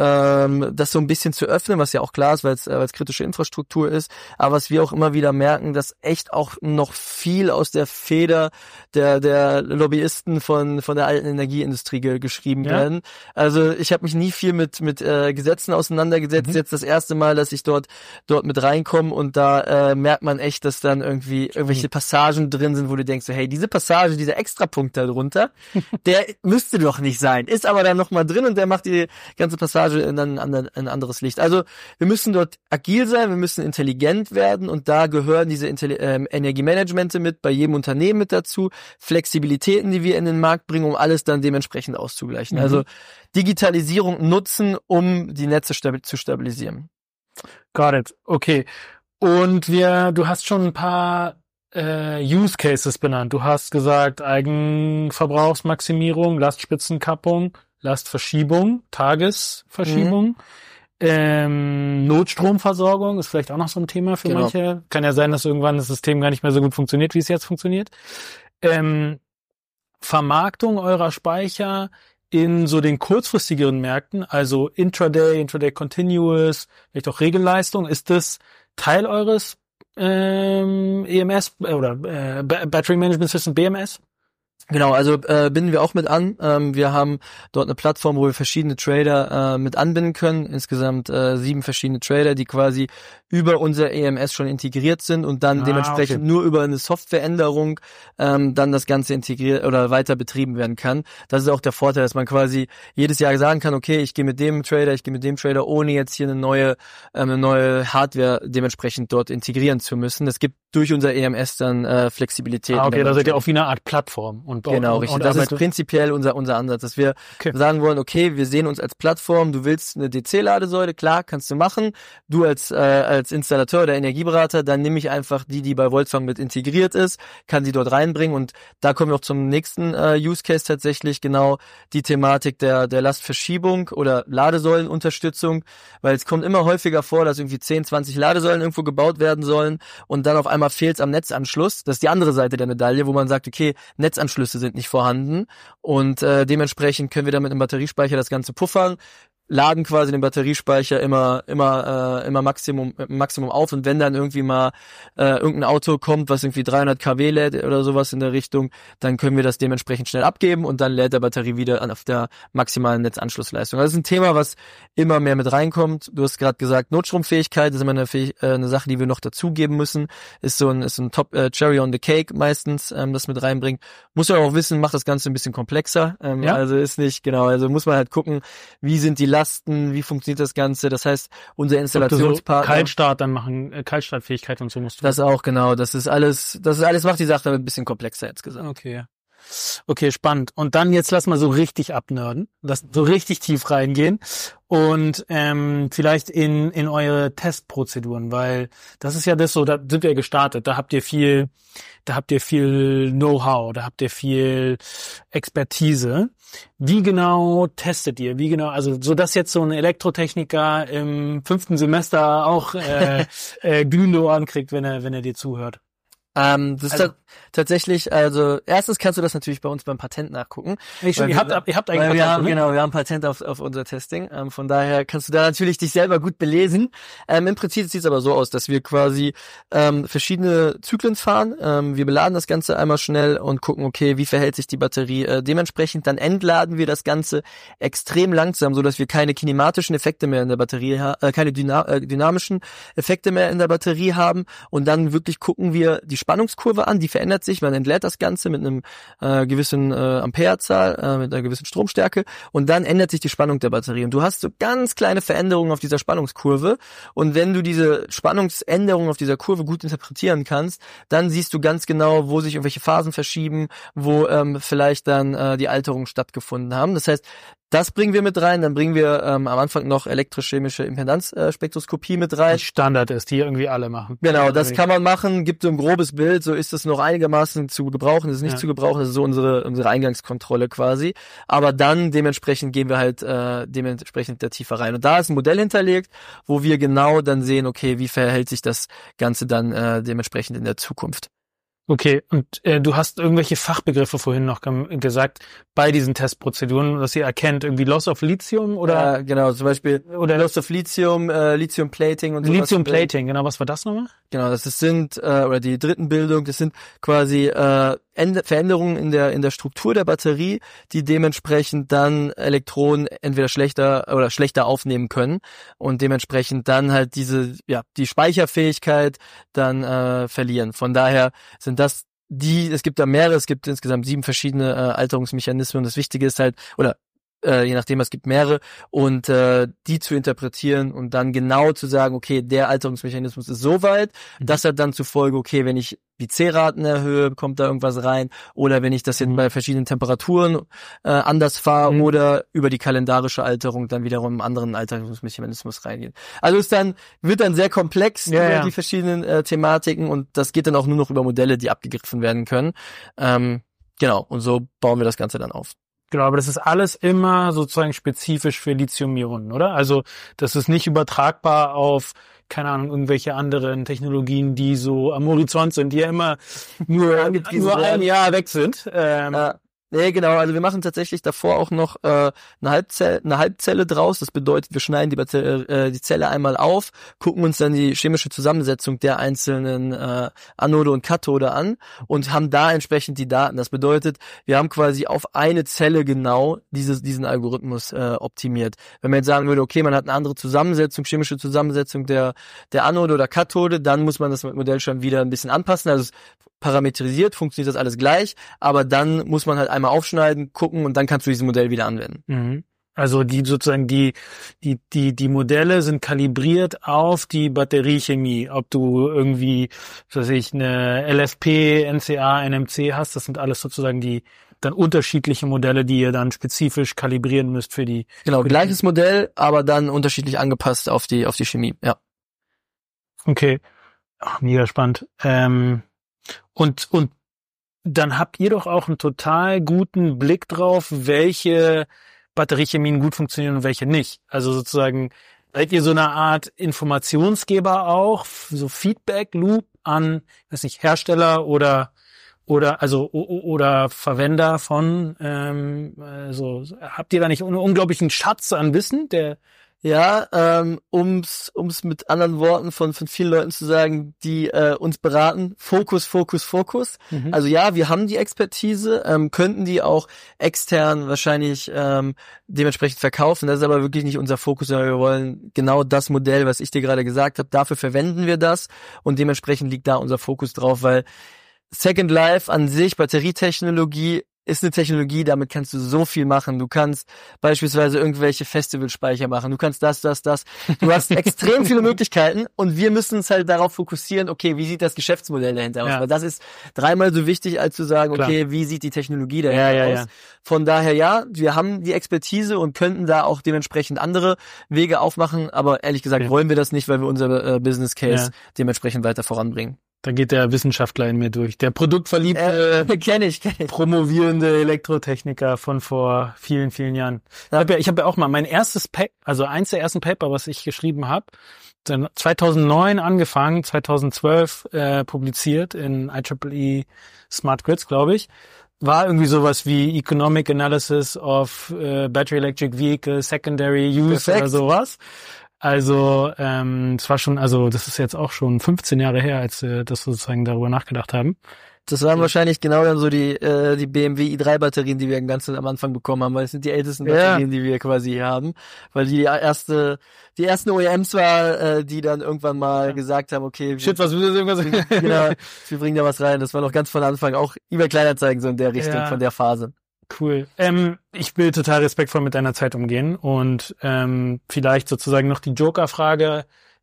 das so ein bisschen zu öffnen, was ja auch klar ist, weil es kritische Infrastruktur ist, aber was wir auch immer wieder merken, dass echt auch noch viel aus der Feder der Lobbyisten von der alten Energieindustrie geschrieben werden. Also ich habe mich nie viel mit Gesetzen auseinandergesetzt, jetzt das erste Mal, dass ich dort mit reinkomme und da merkt man echt, dass dann irgendwie irgendwelche Passagen drin sind, wo du denkst, so, hey, diese Passage, dieser Extrapunkt da drunter, der müsste doch nicht sein, ist aber dann nochmal drin und der macht die ganze Passage in ein anderes Licht. Also wir müssen dort agil sein, wir müssen intelligent werden und da gehören diese Energiemanagemente mit, bei jedem Unternehmen mit dazu, Flexibilitäten, die wir in den Markt bringen, um alles dann dementsprechend auszugleichen. Also Digitalisierung nutzen, um die Netze zu stabilisieren. Got it. Okay. Und du hast schon ein paar Use Cases benannt. Du hast gesagt Eigenverbrauchsmaximierung, Lastspitzenkappung, Lastverschiebung, Tagesverschiebung, Notstromversorgung ist vielleicht auch noch so ein Thema für manche. Kann ja sein, dass irgendwann das System gar nicht mehr so gut funktioniert, wie es jetzt funktioniert. Vermarktung eurer Speicher in so den kurzfristigeren Märkten, also Intraday Continuous, vielleicht auch Regelleistung, ist das Teil eures EMS oder Battery Management System BMS? Genau, also binden wir auch mit an. Wir haben dort eine Plattform, wo wir verschiedene Trader mit anbinden können. Insgesamt 7 verschiedene Trader, die quasi über unser EMS schon integriert sind und dann dementsprechend nur über eine Softwareänderung dann das Ganze integriert oder weiter betrieben werden kann. Das ist auch der Vorteil, dass man quasi jedes Jahr sagen kann, okay, ich gehe mit dem Trader, ohne jetzt hier eine neue Hardware dementsprechend dort integrieren zu müssen. Es gibt durch unser EMS dann Flexibilität. Okay, da seid ihr auch wie eine Art Plattform. und genau, richtig. Das ist prinzipiell unser Ansatz, dass wir sagen wollen, okay, wir sehen uns als Plattform, du willst eine DC-Ladesäule, klar, kannst du machen. Du als Installateur oder Energieberater, dann nehme ich einfach die bei Voltfang mit integriert ist, kann sie dort reinbringen und da kommen wir auch zum nächsten Use Case tatsächlich, genau die Thematik der Lastverschiebung oder Ladesäulenunterstützung, weil es kommt immer häufiger vor, dass irgendwie 10, 20 Ladesäulen irgendwo gebaut werden sollen und dann auf einmal fehlt es am Netzanschluss. Das ist die andere Seite der Medaille, wo man sagt, okay, Netzanschlüsse sind nicht vorhanden und dementsprechend können wir dann mit einem Batteriespeicher das Ganze puffern, laden quasi den Batteriespeicher immer Maximum auf und wenn dann irgendwie mal irgendein Auto kommt, was irgendwie 300 kW lädt oder sowas in der Richtung, dann können wir das dementsprechend schnell abgeben und dann lädt der Batterie wieder auf der maximalen Netzanschlussleistung. Das ist ein Thema, was immer mehr mit reinkommt. Du hast gerade gesagt, Notstromfähigkeit ist immer eine Sache, die wir noch dazugeben müssen. Ist so ein Top Cherry on the Cake meistens, das mit reinbringt. Muss man auch wissen, macht das Ganze ein bisschen komplexer. Also ist nicht genau. Also muss man halt gucken, wie sind die Lasten, wie funktioniert das Ganze? Das heißt, unser Installationspartner... So Kaltstart dann machen, Kaltstartfähigkeit und so musst du... Das auch, genau. Das ist alles macht die Sache ein bisschen komplexer insgesamt. Okay, spannend. Und dann jetzt lass mal so richtig abnörden, so richtig tief reingehen und vielleicht in eure Testprozeduren, weil das ist ja das so, da sind wir gestartet, da habt ihr viel Know-how, da habt ihr viel Expertise. Wie genau testet ihr? Also so dass jetzt so ein Elektrotechniker im 5. Semester auch glühende Ohren kriegt, wenn er dir zuhört? Das ist tatsächlich, also erstens kannst du das natürlich bei uns beim Patent nachgucken. Ihr habt eigentlich Patent, wir haben Patent auf unser Testing. Von daher kannst du da natürlich dich selber gut belesen. Im Prinzip sieht es aber so aus, dass wir quasi verschiedene Zyklen fahren. Wir beladen das Ganze einmal schnell und gucken, okay, wie verhält sich die Batterie dementsprechend. Dann entladen wir das Ganze extrem langsam, so dass wir keine kinematischen Effekte mehr in der Batterie keine dynamischen Effekte mehr in der Batterie haben. Und dann wirklich gucken wir die Spannungskurve an, die verändert sich, man entlädt das Ganze mit einem gewissen Amperezahl, mit einer gewissen Stromstärke und dann ändert sich die Spannung der Batterie und du hast so ganz kleine Veränderungen auf dieser Spannungskurve und wenn du diese Spannungsänderungen auf dieser Kurve gut interpretieren kannst, dann siehst du ganz genau, wo sich irgendwelche Phasen verschieben, wo vielleicht dann die Alterungen stattgefunden haben. Das heißt, das bringen wir mit rein, dann bringen wir am Anfang noch elektrochemische Impedanzspektroskopie mit rein. Die Standard ist, die irgendwie alle machen. Genau, das kann man machen, gibt so ein grobes Bild, so ist es noch einigermaßen zu gebrauchen, ist nicht zu gebrauchen, das ist so unsere Eingangskontrolle quasi. Aber dann dementsprechend gehen wir halt dementsprechend da tiefer rein. Und da ist ein Modell hinterlegt, wo wir genau dann sehen, okay, wie verhält sich das Ganze dann dementsprechend in der Zukunft. Okay, und du hast irgendwelche Fachbegriffe vorhin noch gesagt, bei diesen Testprozeduren, was ihr erkennt, irgendwie Loss of Lithium oder? Ja, genau, zum Beispiel oder Loss of Lithium, Lithium Plating und so. Lithium Plating, genau, was war das nochmal? Genau, das sind, oder die Drittenbildung, das sind quasi Veränderungen in der Struktur der Batterie, die dementsprechend dann Elektronen entweder schlechter aufnehmen können und dementsprechend dann halt die Speicherfähigkeit dann verlieren. Von daher sind es gibt da mehrere, es gibt insgesamt 7 verschiedene Alterungsmechanismen. Das Wichtige ist halt, je nachdem, es gibt mehrere, und die zu interpretieren und dann genau zu sagen, okay, der Alterungsmechanismus ist so weit, das hat dann zur Folge, okay, wenn ich die C-Raten erhöhe, kommt da irgendwas rein, oder wenn ich das jetzt bei verschiedenen Temperaturen anders fahre oder über die kalendarische Alterung dann wiederum einen anderen Alterungsmechanismus reingehen. Also wird dann sehr komplex die verschiedenen Thematiken und das geht dann auch nur noch über Modelle, die abgegriffen werden können. Genau, und so bauen wir das Ganze dann auf. Genau, aber das ist alles immer sozusagen spezifisch für Lithium-Ionen, oder? Also das ist nicht übertragbar auf, keine Ahnung, irgendwelche anderen Technologien, die so am Horizont sind, die ja immer nur ein Jahr weg sind. Nee, genau, also wir machen tatsächlich davor auch noch eine Halbzelle draus. Das bedeutet, wir schneiden die Zelle einmal auf, gucken uns dann die chemische Zusammensetzung der einzelnen Anode und Kathode an und haben da entsprechend die Daten. Das bedeutet, wir haben quasi auf eine Zelle genau diesen Algorithmus optimiert. Wenn man jetzt sagen würde, okay, man hat eine andere chemische Zusammensetzung der Anode oder Kathode, dann muss man das Modell schon wieder ein bisschen anpassen. Also parametrisiert funktioniert das alles gleich, aber dann muss man halt einmal aufschneiden, gucken und dann kannst du dieses Modell wieder anwenden. Mhm. Also die Modelle sind kalibriert auf die Batteriechemie. Ob du irgendwie, eine LFP, NCA, NMC hast, das sind alles sozusagen die dann unterschiedliche Modelle, die ihr dann spezifisch kalibrieren müsst für die. Genau, gleiches Modell, aber dann unterschiedlich angepasst auf die Chemie, ja. Okay. Ach, mega spannend. Und dann habt ihr doch auch einen total guten Blick drauf, welche Batteriechemien gut funktionieren und welche nicht. Also sozusagen, seid ihr so eine Art Informationsgeber auch, so Feedback-Loop an, weiß nicht, Hersteller oder Verwender von, habt ihr da nicht einen unglaublichen Schatz an Wissen, der Ja, um's mit anderen Worten von vielen Leuten zu sagen, die uns beraten, Fokus. Mhm. Also ja, wir haben die Expertise, könnten die auch extern wahrscheinlich dementsprechend verkaufen. Das ist aber wirklich nicht unser Fokus, sondern wir wollen genau das Modell, was ich dir gerade gesagt habe, dafür verwenden wir das und dementsprechend liegt da unser Fokus drauf, weil Second Life an sich, Batterietechnologie, ist eine Technologie, damit kannst du so viel machen. Du kannst beispielsweise irgendwelche Festivalspeicher machen. Du kannst das. Du hast extrem viele Möglichkeiten und wir müssen uns halt darauf fokussieren, okay, wie sieht das Geschäftsmodell dahinter aus? Weil das ist dreimal so wichtig, als zu sagen, okay, wie sieht die Technologie dahinter aus? Ja. Von daher, ja, wir haben die Expertise und könnten da auch dementsprechend andere Wege aufmachen, aber ehrlich gesagt wollen wir das nicht, weil wir unser Business Case dementsprechend weiter voranbringen. Da geht der Wissenschaftler in mir durch. Der produktverliebte, kenn ich. promovierende Elektrotechniker von vor vielen, vielen Jahren. Ja. Ich habe ja auch mal mein erstes eins der ersten Paper, was ich geschrieben habe, 2009 angefangen, 2012 publiziert in IEEE Smart Grids, glaube ich. War irgendwie sowas wie Economic Analysis of Battery Electric Vehicle Secondary Use oder sowas. Also es war schon, das ist jetzt auch schon 15 Jahre her, als wir das sozusagen darüber nachgedacht haben. Das waren wahrscheinlich genau dann so die BMW i3 Batterien, die wir ganz am Anfang bekommen haben, weil es sind die ältesten Batterien, die wir quasi hier haben, weil die ersten OEMs war, die dann irgendwann mal gesagt haben, okay, was will das irgendwas? Genau, wir bringen da was rein. Das war noch ganz von Anfang, auch eBay Kleinanzeigen so in der Richtung von der Phase. Cool. Ich will total respektvoll mit deiner Zeit umgehen und vielleicht sozusagen noch die Joker-Frage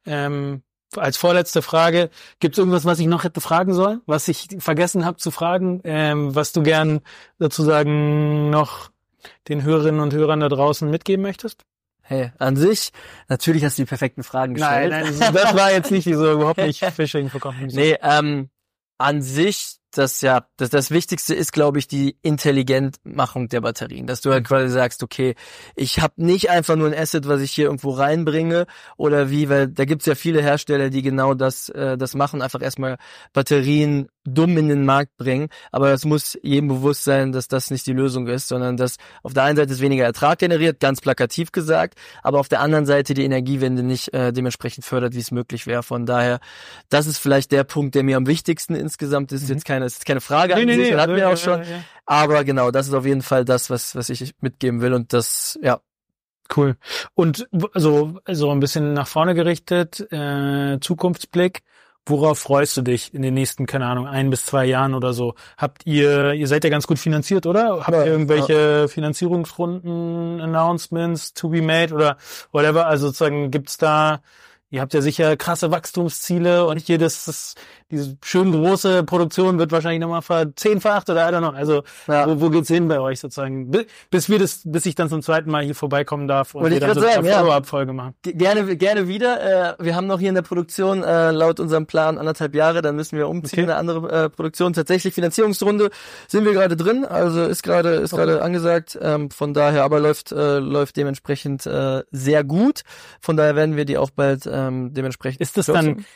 als vorletzte Frage. Gibt es irgendwas, was ich noch hätte fragen sollen, was ich vergessen habe zu fragen, was du gern sozusagen noch den Hörerinnen und Hörern da draußen mitgeben möchtest? Hey, an sich, natürlich hast du die perfekten Fragen gestellt. Nein, das war jetzt nicht so, überhaupt nicht Fishing for Compliments. Nee, an sich, das Wichtigste ist, glaube ich, die Intelligentmachung der Batterien. Dass du halt quasi sagst, okay, ich habe nicht einfach nur ein Asset, was ich hier irgendwo reinbringe oder weil da gibt's ja viele Hersteller, die genau das machen, einfach erstmal Batterien dumm in den Markt bringen, aber es muss jedem bewusst sein, dass das nicht die Lösung ist, sondern dass auf der einen Seite es weniger Ertrag generiert, ganz plakativ gesagt, aber auf der anderen Seite die Energiewende nicht dementsprechend fördert, wie es möglich wäre. Von daher, das ist vielleicht der Punkt, der mir am wichtigsten insgesamt ist. Jetzt keine Frage an sich, hatten wir auch schon. Ja. Aber genau, das ist auf jeden Fall das, was ich mitgeben will und das, ja. Cool. Und so ein bisschen nach vorne gerichtet, Zukunftsblick. Worauf freust du dich in den nächsten, keine Ahnung, 1 bis 2 Jahren oder so? Ihr seid ja ganz gut finanziert, oder? Habt ihr irgendwelche Finanzierungsrunden, Announcements to be made oder whatever? Also sozusagen gibt's da, ihr habt ja sicher krasse Wachstumsziele und hier diese schön große Produktion wird wahrscheinlich nochmal verzehnfacht oder I don't know. Also wo geht's hin bei euch sozusagen? Bis ich dann zum zweiten Mal hier vorbeikommen darf und wir dann so eine Follow-up-Folge machen. Gerne wieder. Wir haben noch hier in der Produktion laut unserem Plan 1,5 Jahre, dann müssen wir umziehen in eine andere Produktion. Tatsächlich Finanzierungsrunde sind wir gerade drin, also ist gerade angesagt. Von daher aber läuft dementsprechend sehr gut. Von daher werden wir die auch bald dementsprechend. Ist das dann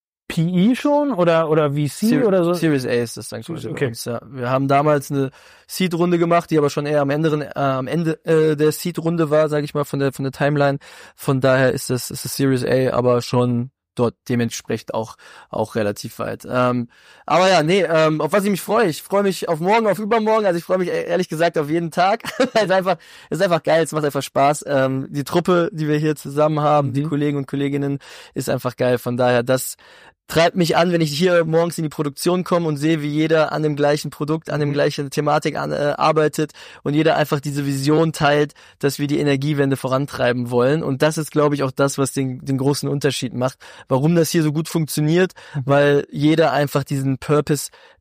PE schon oder VC oder so? Series A ist das dann quasi okay. Bei uns, ja. Wir haben damals eine Seed-Runde gemacht, die aber schon eher am Ende der Seed-Runde war, sage ich mal, von der Timeline. Von daher ist das Series A, aber schon dort dementsprechend auch relativ weit. Aber ja, auf was ich mich freue. Ich freue mich auf morgen, auf übermorgen. Also ich freue mich ehrlich gesagt auf jeden Tag. Es ist einfach geil, es macht einfach Spaß. Die Truppe, die wir hier zusammen haben, die Kollegen und Kolleginnen, ist einfach geil. Von daher, das treibt mich an, wenn ich hier morgens in die Produktion komme und sehe, wie jeder an dem gleichen Produkt, an dem gleichen Thematik arbeitet und jeder einfach diese Vision teilt, dass wir die Energiewende vorantreiben wollen. Und das ist, glaube ich, auch das, was den großen Unterschied macht. Warum das hier so gut funktioniert, weil jeder einfach diesen Purpose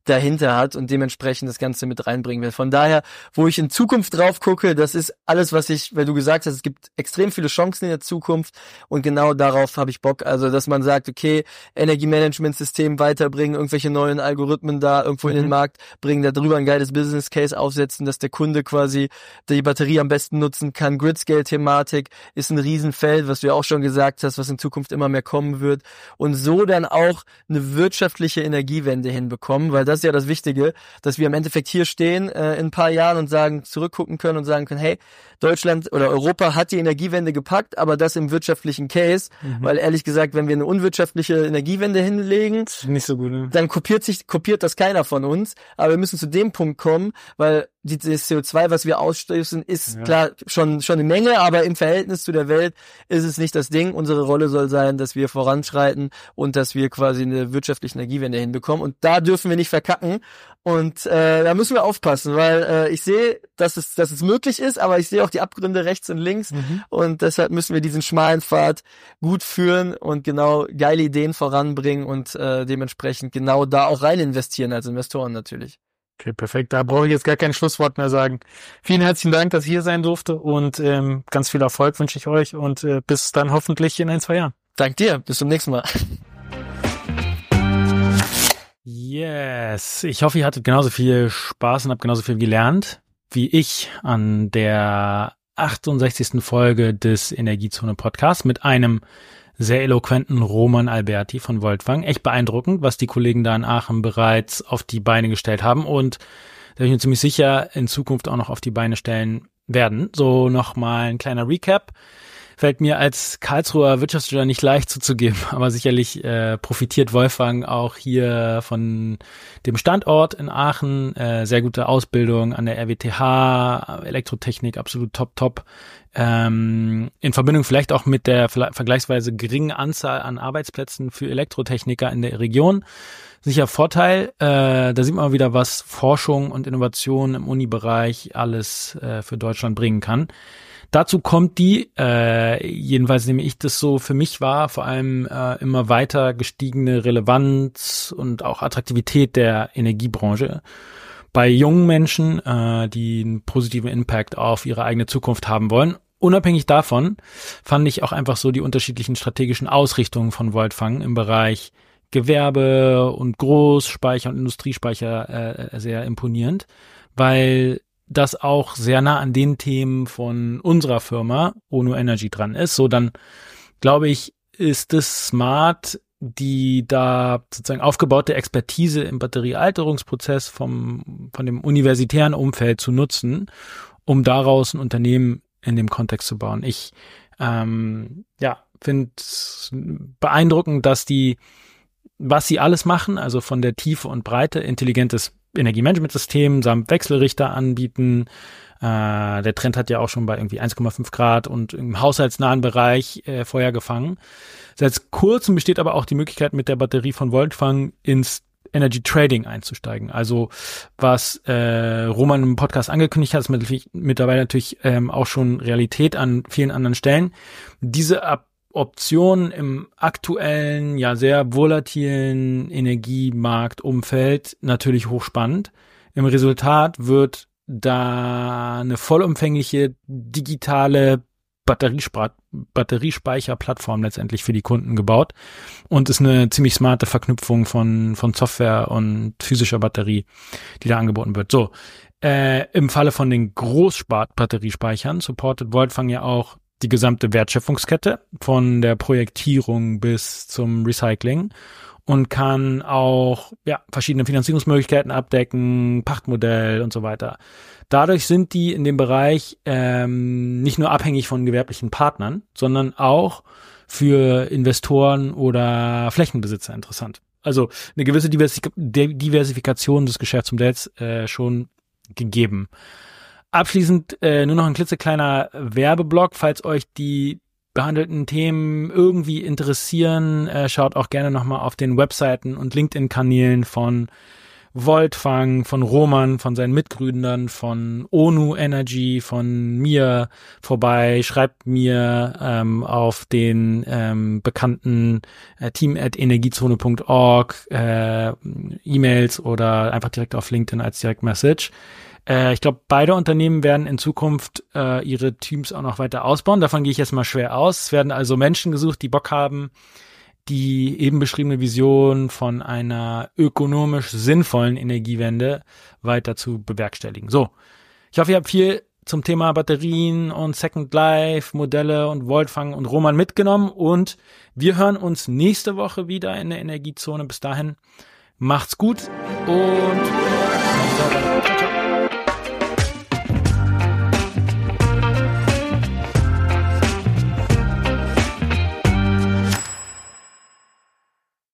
dahinter hat und dementsprechend das Ganze mit reinbringen will. Von daher, wo ich in Zukunft drauf gucke, das ist alles, weil du gesagt hast, es gibt extrem viele Chancen in der Zukunft und genau darauf habe ich Bock. Also, dass man sagt, okay, Energiemanagementsystem weiterbringen, irgendwelche neuen Algorithmen da irgendwo in den Markt bringen, darüber ein geiles Business Case aufsetzen, dass der Kunde quasi die Batterie am besten nutzen kann. Grid-Scale-Thematik ist ein Riesenfeld, was du ja auch schon gesagt hast, was in Zukunft immer mehr kommen wird und so dann auch eine wirtschaftliche Energiewende hinbekommen, weil das ist ja das Wichtige, dass wir im Endeffekt hier stehen in ein paar Jahren und zurückgucken können und sagen können, hey, Deutschland oder Europa hat die Energiewende gepackt, aber das im wirtschaftlichen Case, weil ehrlich gesagt, wenn wir eine unwirtschaftliche Energiewende hinlegen, nicht so gut, ne? Dann kopiert das keiner von uns, aber wir müssen zu dem Punkt kommen, weil das CO2, was wir ausstoßen, ist klar schon eine Menge, aber im Verhältnis zu der Welt ist es nicht das Ding. Unsere Rolle soll sein, dass wir voranschreiten und dass wir quasi eine wirtschaftliche Energiewende hinbekommen und da dürfen wir nicht verkacken und da müssen wir aufpassen, weil ich sehe, dass es möglich ist, aber ich sehe auch die Abgründe rechts und links und deshalb müssen wir diesen schmalen Pfad gut führen und genau geile Ideen voranbringen und dementsprechend genau da auch rein investieren als Investoren natürlich. Okay, perfekt. Da brauche ich jetzt gar kein Schlusswort mehr sagen. Vielen herzlichen Dank, dass ich hier sein durfte und ganz viel Erfolg wünsche ich euch und bis dann hoffentlich in 1-2 Jahren. Dank dir. Bis zum nächsten Mal. Yes. Ich hoffe, ihr hattet genauso viel Spaß und habt genauso viel gelernt wie ich an der 68. Folge des Energiezone Podcasts mit einem sehr eloquenten Roman Alberti von Voltfang. Echt beeindruckend, was die Kollegen da in Aachen bereits auf die Beine gestellt haben und da bin ich mir ziemlich sicher, in Zukunft auch noch auf die Beine stellen werden. So nochmal ein kleiner Recap. Fällt mir als Karlsruher Wirtschaftsstudent nicht leicht zuzugeben, aber sicherlich profitiert Voltfang auch hier von dem Standort in Aachen. Sehr gute Ausbildung an der RWTH, Elektrotechnik, absolut top. In Verbindung vielleicht auch mit der vergleichsweise geringen Anzahl an Arbeitsplätzen für Elektrotechniker in der Region. Sicher Vorteil, da sieht man wieder, was Forschung und Innovation im Uni-Bereich alles für Deutschland bringen kann. Dazu kommt jedenfalls nehme ich das so für mich wahr, vor allem immer weiter gestiegene Relevanz und auch Attraktivität der Energiebranche bei jungen Menschen, die einen positiven Impact auf ihre eigene Zukunft haben wollen. Unabhängig davon fand ich auch einfach so die unterschiedlichen strategischen Ausrichtungen von Voltfang im Bereich Gewerbe und Großspeicher und Industriespeicher sehr imponierend, weil das auch sehr nah an den Themen von unserer Firma Ono Energy dran ist. So, dann glaube ich, ist es smart, die da sozusagen aufgebaute Expertise im Batteriealterungsprozess von dem universitären Umfeld zu nutzen, um daraus ein Unternehmen in dem Kontext zu bauen. Ich finde es beeindruckend, dass was sie alles machen, also von der Tiefe und Breite, intelligentes Energiemanagementsystem samt Wechselrichter anbieten. Der Trend hat ja auch schon bei irgendwie 1,5 Grad und im haushaltsnahen Bereich Feuer gefangen. Seit kurzem besteht aber auch die Möglichkeit, mit der Batterie von Voltfang ins Energy Trading einzusteigen. Also was Roman im Podcast angekündigt hat, ist mittlerweile natürlich auch schon Realität an vielen anderen Stellen. Diese Option im aktuellen, ja sehr volatilen Energiemarktumfeld natürlich hochspannend. Im Resultat wird da eine vollumfängliche digitale Batteriespeicherplattform letztendlich für die Kunden gebaut und ist eine ziemlich smarte Verknüpfung von Software und physischer Batterie, die da angeboten wird. So, im Falle von den Großbatteriespeichern supportet Voltfang ja auch die gesamte Wertschöpfungskette von der Projektierung bis zum Recycling und kann auch verschiedene Finanzierungsmöglichkeiten abdecken, Pachtmodell und so weiter. Dadurch sind die in dem Bereich nicht nur abhängig von gewerblichen Partnern, sondern auch für Investoren oder Flächenbesitzer interessant. Also eine gewisse Diversifikation des Geschäftsmodells schon gegeben. Abschließend nur noch ein klitzekleiner Werbeblock, falls euch die behandelten Themen irgendwie interessieren, schaut auch gerne nochmal auf den Webseiten und LinkedIn-Kanälen von Voltfang, von Roman, von seinen Mitgründern, von ONU Energy, von mir vorbei. Schreibt mir auf den bekannten team@energiezone.org E-Mails oder einfach direkt auf LinkedIn als Direktmessage. Ich glaube, beide Unternehmen werden in Zukunft ihre Teams auch noch weiter ausbauen. Davon gehe ich jetzt mal schwer aus. Es werden also Menschen gesucht, die Bock haben, die eben beschriebene Vision von einer ökonomisch sinnvollen Energiewende weiter zu bewerkstelligen. So, ich hoffe, ihr habt viel zum Thema Batterien und Second Life, Modelle und Voltfang und Roman mitgenommen und wir hören uns nächste Woche wieder in der Energiezone. Bis dahin, macht's gut und